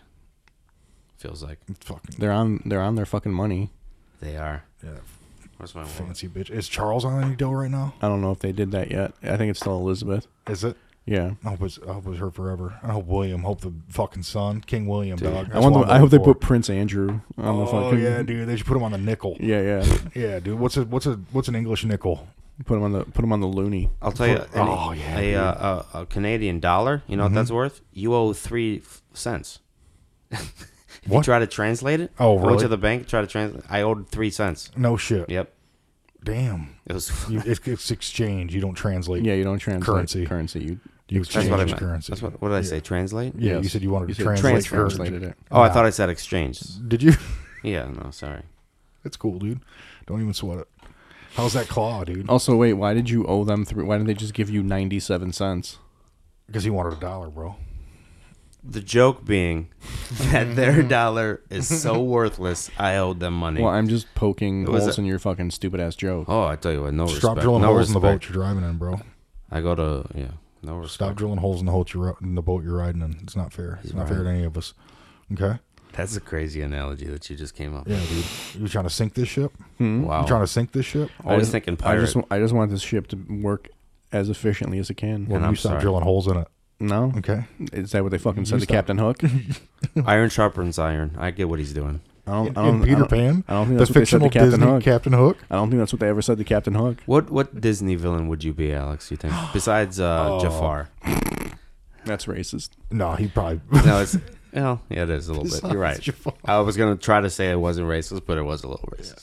Feels like fucking They're on their fucking money. they are. yeah, Where's my wallet? fancy bitch. Is Charles on any dough right now? I don't know if they did that yet. I think it's still Elizabeth. Is it? Yeah. I hope it's her forever. I hope the fucking son, King William, dog. I hope they put Prince Andrew on the fucking. Oh yeah, dude. They should put him on the nickel. Yeah. Yeah, dude. What's an English nickel? Put him on the loony. I'll tell you, yeah, a Canadian dollar, you know what that's worth? You owe 3 cents. If you try to translate it, oh, I went really? to the bank, try to translate. I owed 3 cents. No shit. Yep. Damn. It was. It's exchange. You don't translate. Yeah, you don't translate currency. You That's exchange what I meant. currency. That's what did I say? Translate? Yeah, Yes. you said you wanted to said translate translated it. Oh, I Nah. thought I said exchange. Did you? Yeah, no, sorry. It's cool, dude. Don't even sweat it. How's that claw, dude? Also, wait, why did you owe them why didn't they just give you 97 cents? Because he wanted $1, bro. The joke being that their dollar is so worthless, I owed them money. Well, I'm just poking was holes a- in your fucking stupid ass joke. Oh, I tell you what, no Stop respect. drilling No holes in the respect. boat you're driving in, bro. I go to, no respect. Stop drilling holes in the boat you're riding in. It's not fair. It's not fair to any of us. Okay? That's a crazy analogy that you just came up Yeah, with. dude. You trying to sink this ship? Wow. You trying to sink this ship? Always thinking pirate. I just want this ship to work as efficiently as it can. Well, And you I'm stop sorry. drilling holes in it. No? Okay? Is that what they fucking You said to stop. Captain Hook? Iron sharpens iron. I get what he's doing. In Peter Pan? I don't think The that's what they said to fictional Captain Disney Hook. Captain Hook? I don't think that's what they ever said to Captain Hook. What Disney villain would you be, Alex, you think? Besides Jafar. That's racist. No, he probably... No, it's... Well, yeah, it is a little bit. You're right. Jafar. I was going to try to say it wasn't racist, but it was a little racist.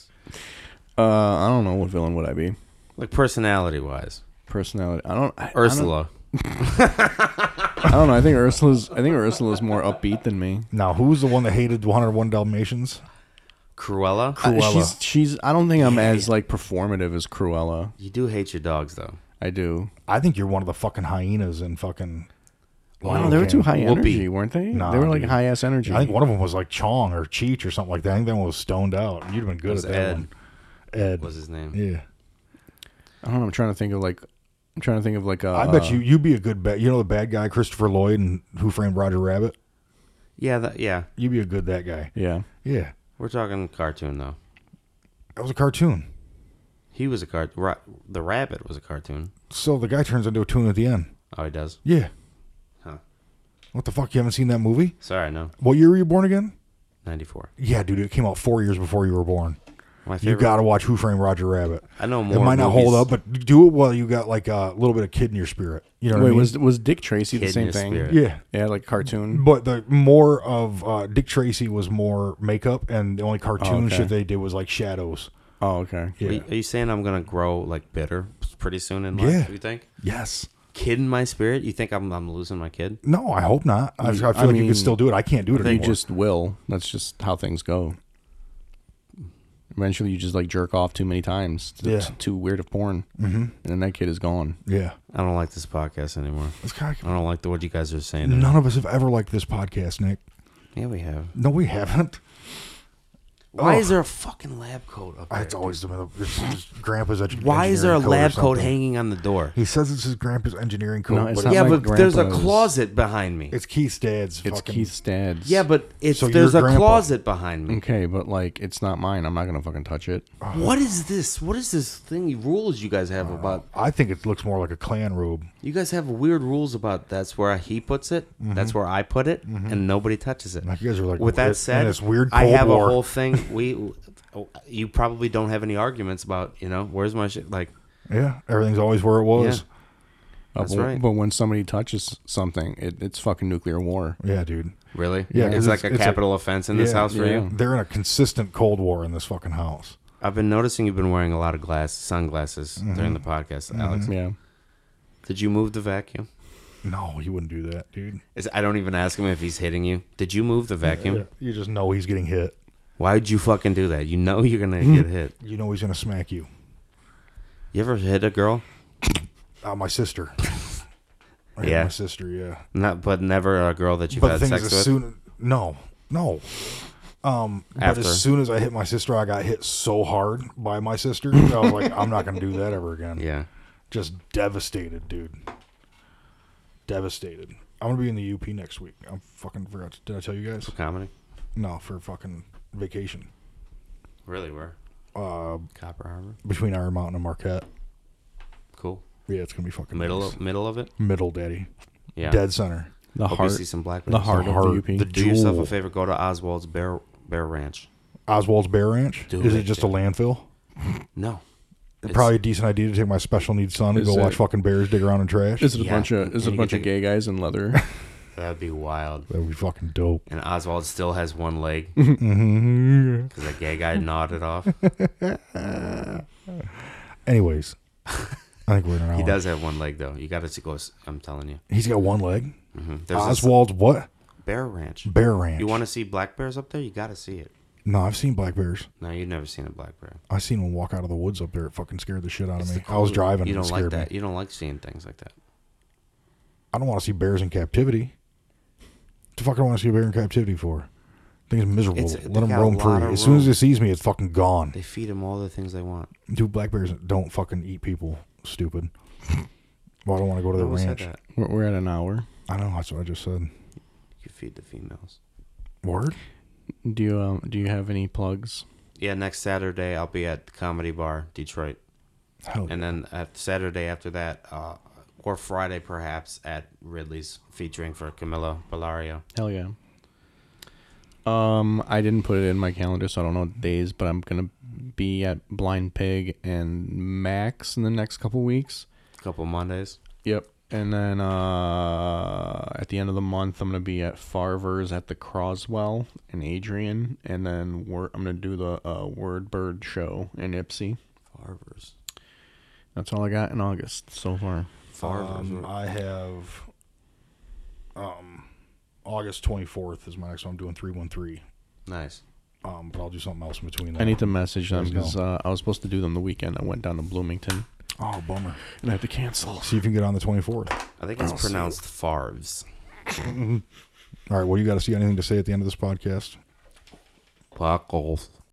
I don't know what villain would I be. Like personality-wise. Personality. Ursula. I don't know. I think Ursula's more upbeat than me. Now, who's the one that hated 101 Dalmatians? Cruella. Cruella. She's. I don't think I'm as like performative as Cruella. You do hate your dogs, though. I do. I think you're one of the fucking hyenas in fucking... Wow, they were too high Whoopi. energy, weren't they? Nah, they were like dude. high ass energy. I think one of them was like Chong or Cheech or something like that. I think that one was stoned out. You'd have been good was at that Ed. one. Ed. Was his name? Yeah. I don't know. I'm trying to think of like. I bet you'd be a good bad. You know the bad guy Christopher Lloyd and Who Framed Roger Rabbit. Yeah, yeah. You'd be a good that guy. Yeah. Yeah, We're talking cartoon, though. that was a cartoon. He was a The rabbit was a cartoon. So the guy turns into a tune at the end. Oh, he does? Yeah. Huh. What the fuck? You haven't seen that movie? Sorry, no. What year were you born again? 94. Yeah, dude, it came out 4 years before you were born. My You favorite. gotta watch Who Framed Roger Rabbit. I know more It might not movies. hold up, but do it while you got like a little bit of kid in your spirit. You know what Wait, I mean? was Dick Tracy the Kid in same your thing? spirit. Yeah. Yeah, like cartoon. But the more of Dick Tracy was more makeup, and the only cartoon okay. shit they did was like shadows. Oh, okay. Yeah. Are you saying I'm going to grow like bitter pretty soon in Yeah. life? You think? Yes. Kid in my spirit? You think I'm losing my kid? No, I hope not. I feel like you mean, could still do it. I can't do it You anymore. just will. That's just how things go. Eventually, you just like jerk off too many times. It's Yeah. too weird of porn, and then that kid is gone. Yeah. I don't like this podcast anymore. It's kind I don't like what you guys are saying. of, none of us have ever liked this podcast, Nick. Yeah, we have. No, we haven't. Why Oh. is there a fucking lab coat up there? It's always it's Grandpa's Why is there a engineering lab coat or coat something. hanging on the door? He says it's his Grandpa's engineering coat, No, it's but not Yeah, my but there's a grandpa's. closet behind me. it's Keith's dad's. It's fucking, Keith's dad's. Yeah, but So there's your a grandpa- closet behind me. Okay, but like it's not mine. I'm not gonna fucking touch it. What is this? What is this thing? Rules you guys have about? I think it looks more like a clan robe. You guys have weird rules about that's where he puts it, that's where I put it, and nobody touches it. Like you guys are like With in that said, this weird I Cold have War. a whole thing. You probably don't have any arguments about where's my shit? Like Yeah, everything's always where it was. That's but, right. But when somebody touches something, it's fucking nuclear war. Yeah, dude. really? Yeah, 'cause it's like it's a capital offense in this house for yeah. you. They're in a consistent Cold War in this fucking house. I've been noticing you've been wearing a lot of sunglasses during the podcast, Alex. Yeah. Did you move the vacuum? No, he wouldn't do that, dude. I don't even ask him if he's hitting you. Did you move the vacuum? You just know he's getting hit. Why'd you fucking do that? You know you're gonna get hit. You know he's gonna smack you. You ever hit a girl? My sister. I hit Yeah. my sister. Yeah. But never a girl that you've But the had thing sex is, with. no. But After. as soon as I hit my sister, I got hit so hard by my sister. I was like, I'm not gonna do that ever again. Yeah. Just devastated, dude. Devastated. I'm gonna be in the UP next week. I fucking forgot. Did I tell you guys? Comedy. No, for fucking vacation. Really? Where? Uh, Copper Harbor. between Iron Mountain and Marquette. Cool. Yeah, it's gonna be fucking Middle nice. of it. Middle, daddy. Yeah. Dead center. The Hope heart. you see some black bears. The heart of the UP. The Do yourself a jewel. favor. Go to Oswald's Bear Ranch. Oswald's Bear Ranch. Do Is it, it just a dude. landfill? No. Probably a decent idea to take my special needs son and Is go it- watch fucking bears dig around in trash. Is it a Yeah. bunch of And you of can gay guys in leather? That'd be wild. That would be fucking dope. And Oswald still has one leg Mm-hmm. because that gay guy nodded off. Anyways, I think we're in an hour. He does have one leg though. You got to go. I'm telling you. He's got one leg. There's Oswald's what? this Bear Ranch. Bear Ranch. You want to see black bears up there? You got to see it. No, I've seen black bears. No, you've never seen a black bear. I seen one walk out of the woods up there. It fucking scared the shit out of It's me. the I was coolest- driving. You and it don't like scared that. me. You don't like seeing things like that. I don't want to see bears in captivity. What the fuck do I want to see a bear in captivity for? Thing's miserable. It's- Let they him got a roam lot free. of As soon as room. it sees me, it's fucking gone. They feed them all the things they want. Dude, black bears don't fucking eat people. Stupid. Well, I don't want to go to the Who said ranch. that? We're at an hour. I know. That's what I just said. You feed the females. Word? Do you have any plugs? Yeah, next Saturday I'll be at the Comedy Bar, Detroit. Hell And then at Saturday after that, or Friday perhaps, at Ridley's, featuring for Camilo Bellario. Hell yeah. I didn't put it in my calendar, so I don't know days, but I'm gonna be at Blind Pig and Max in the next couple weeks. A couple Mondays. Yep. And then at the end of the month, I'm gonna be at Farver's at the Croswell in Adrian, and then I'm gonna do the Word Bird show in Ipsy. Farvers. That's all I got in August so far. Farvers. I have August 24th is my next one. I'm doing 313. Nice. But I'll do something else in between that. I need to message them Let us know. because I was supposed to do them the weekend. I went down to Bloomington Oh, bummer. and I had to cancel. See if you can get on the 24th. I think it's I'll see. pronounced Farves. All right, what do you got to see? Anything to say at the end of this podcast? Puckles.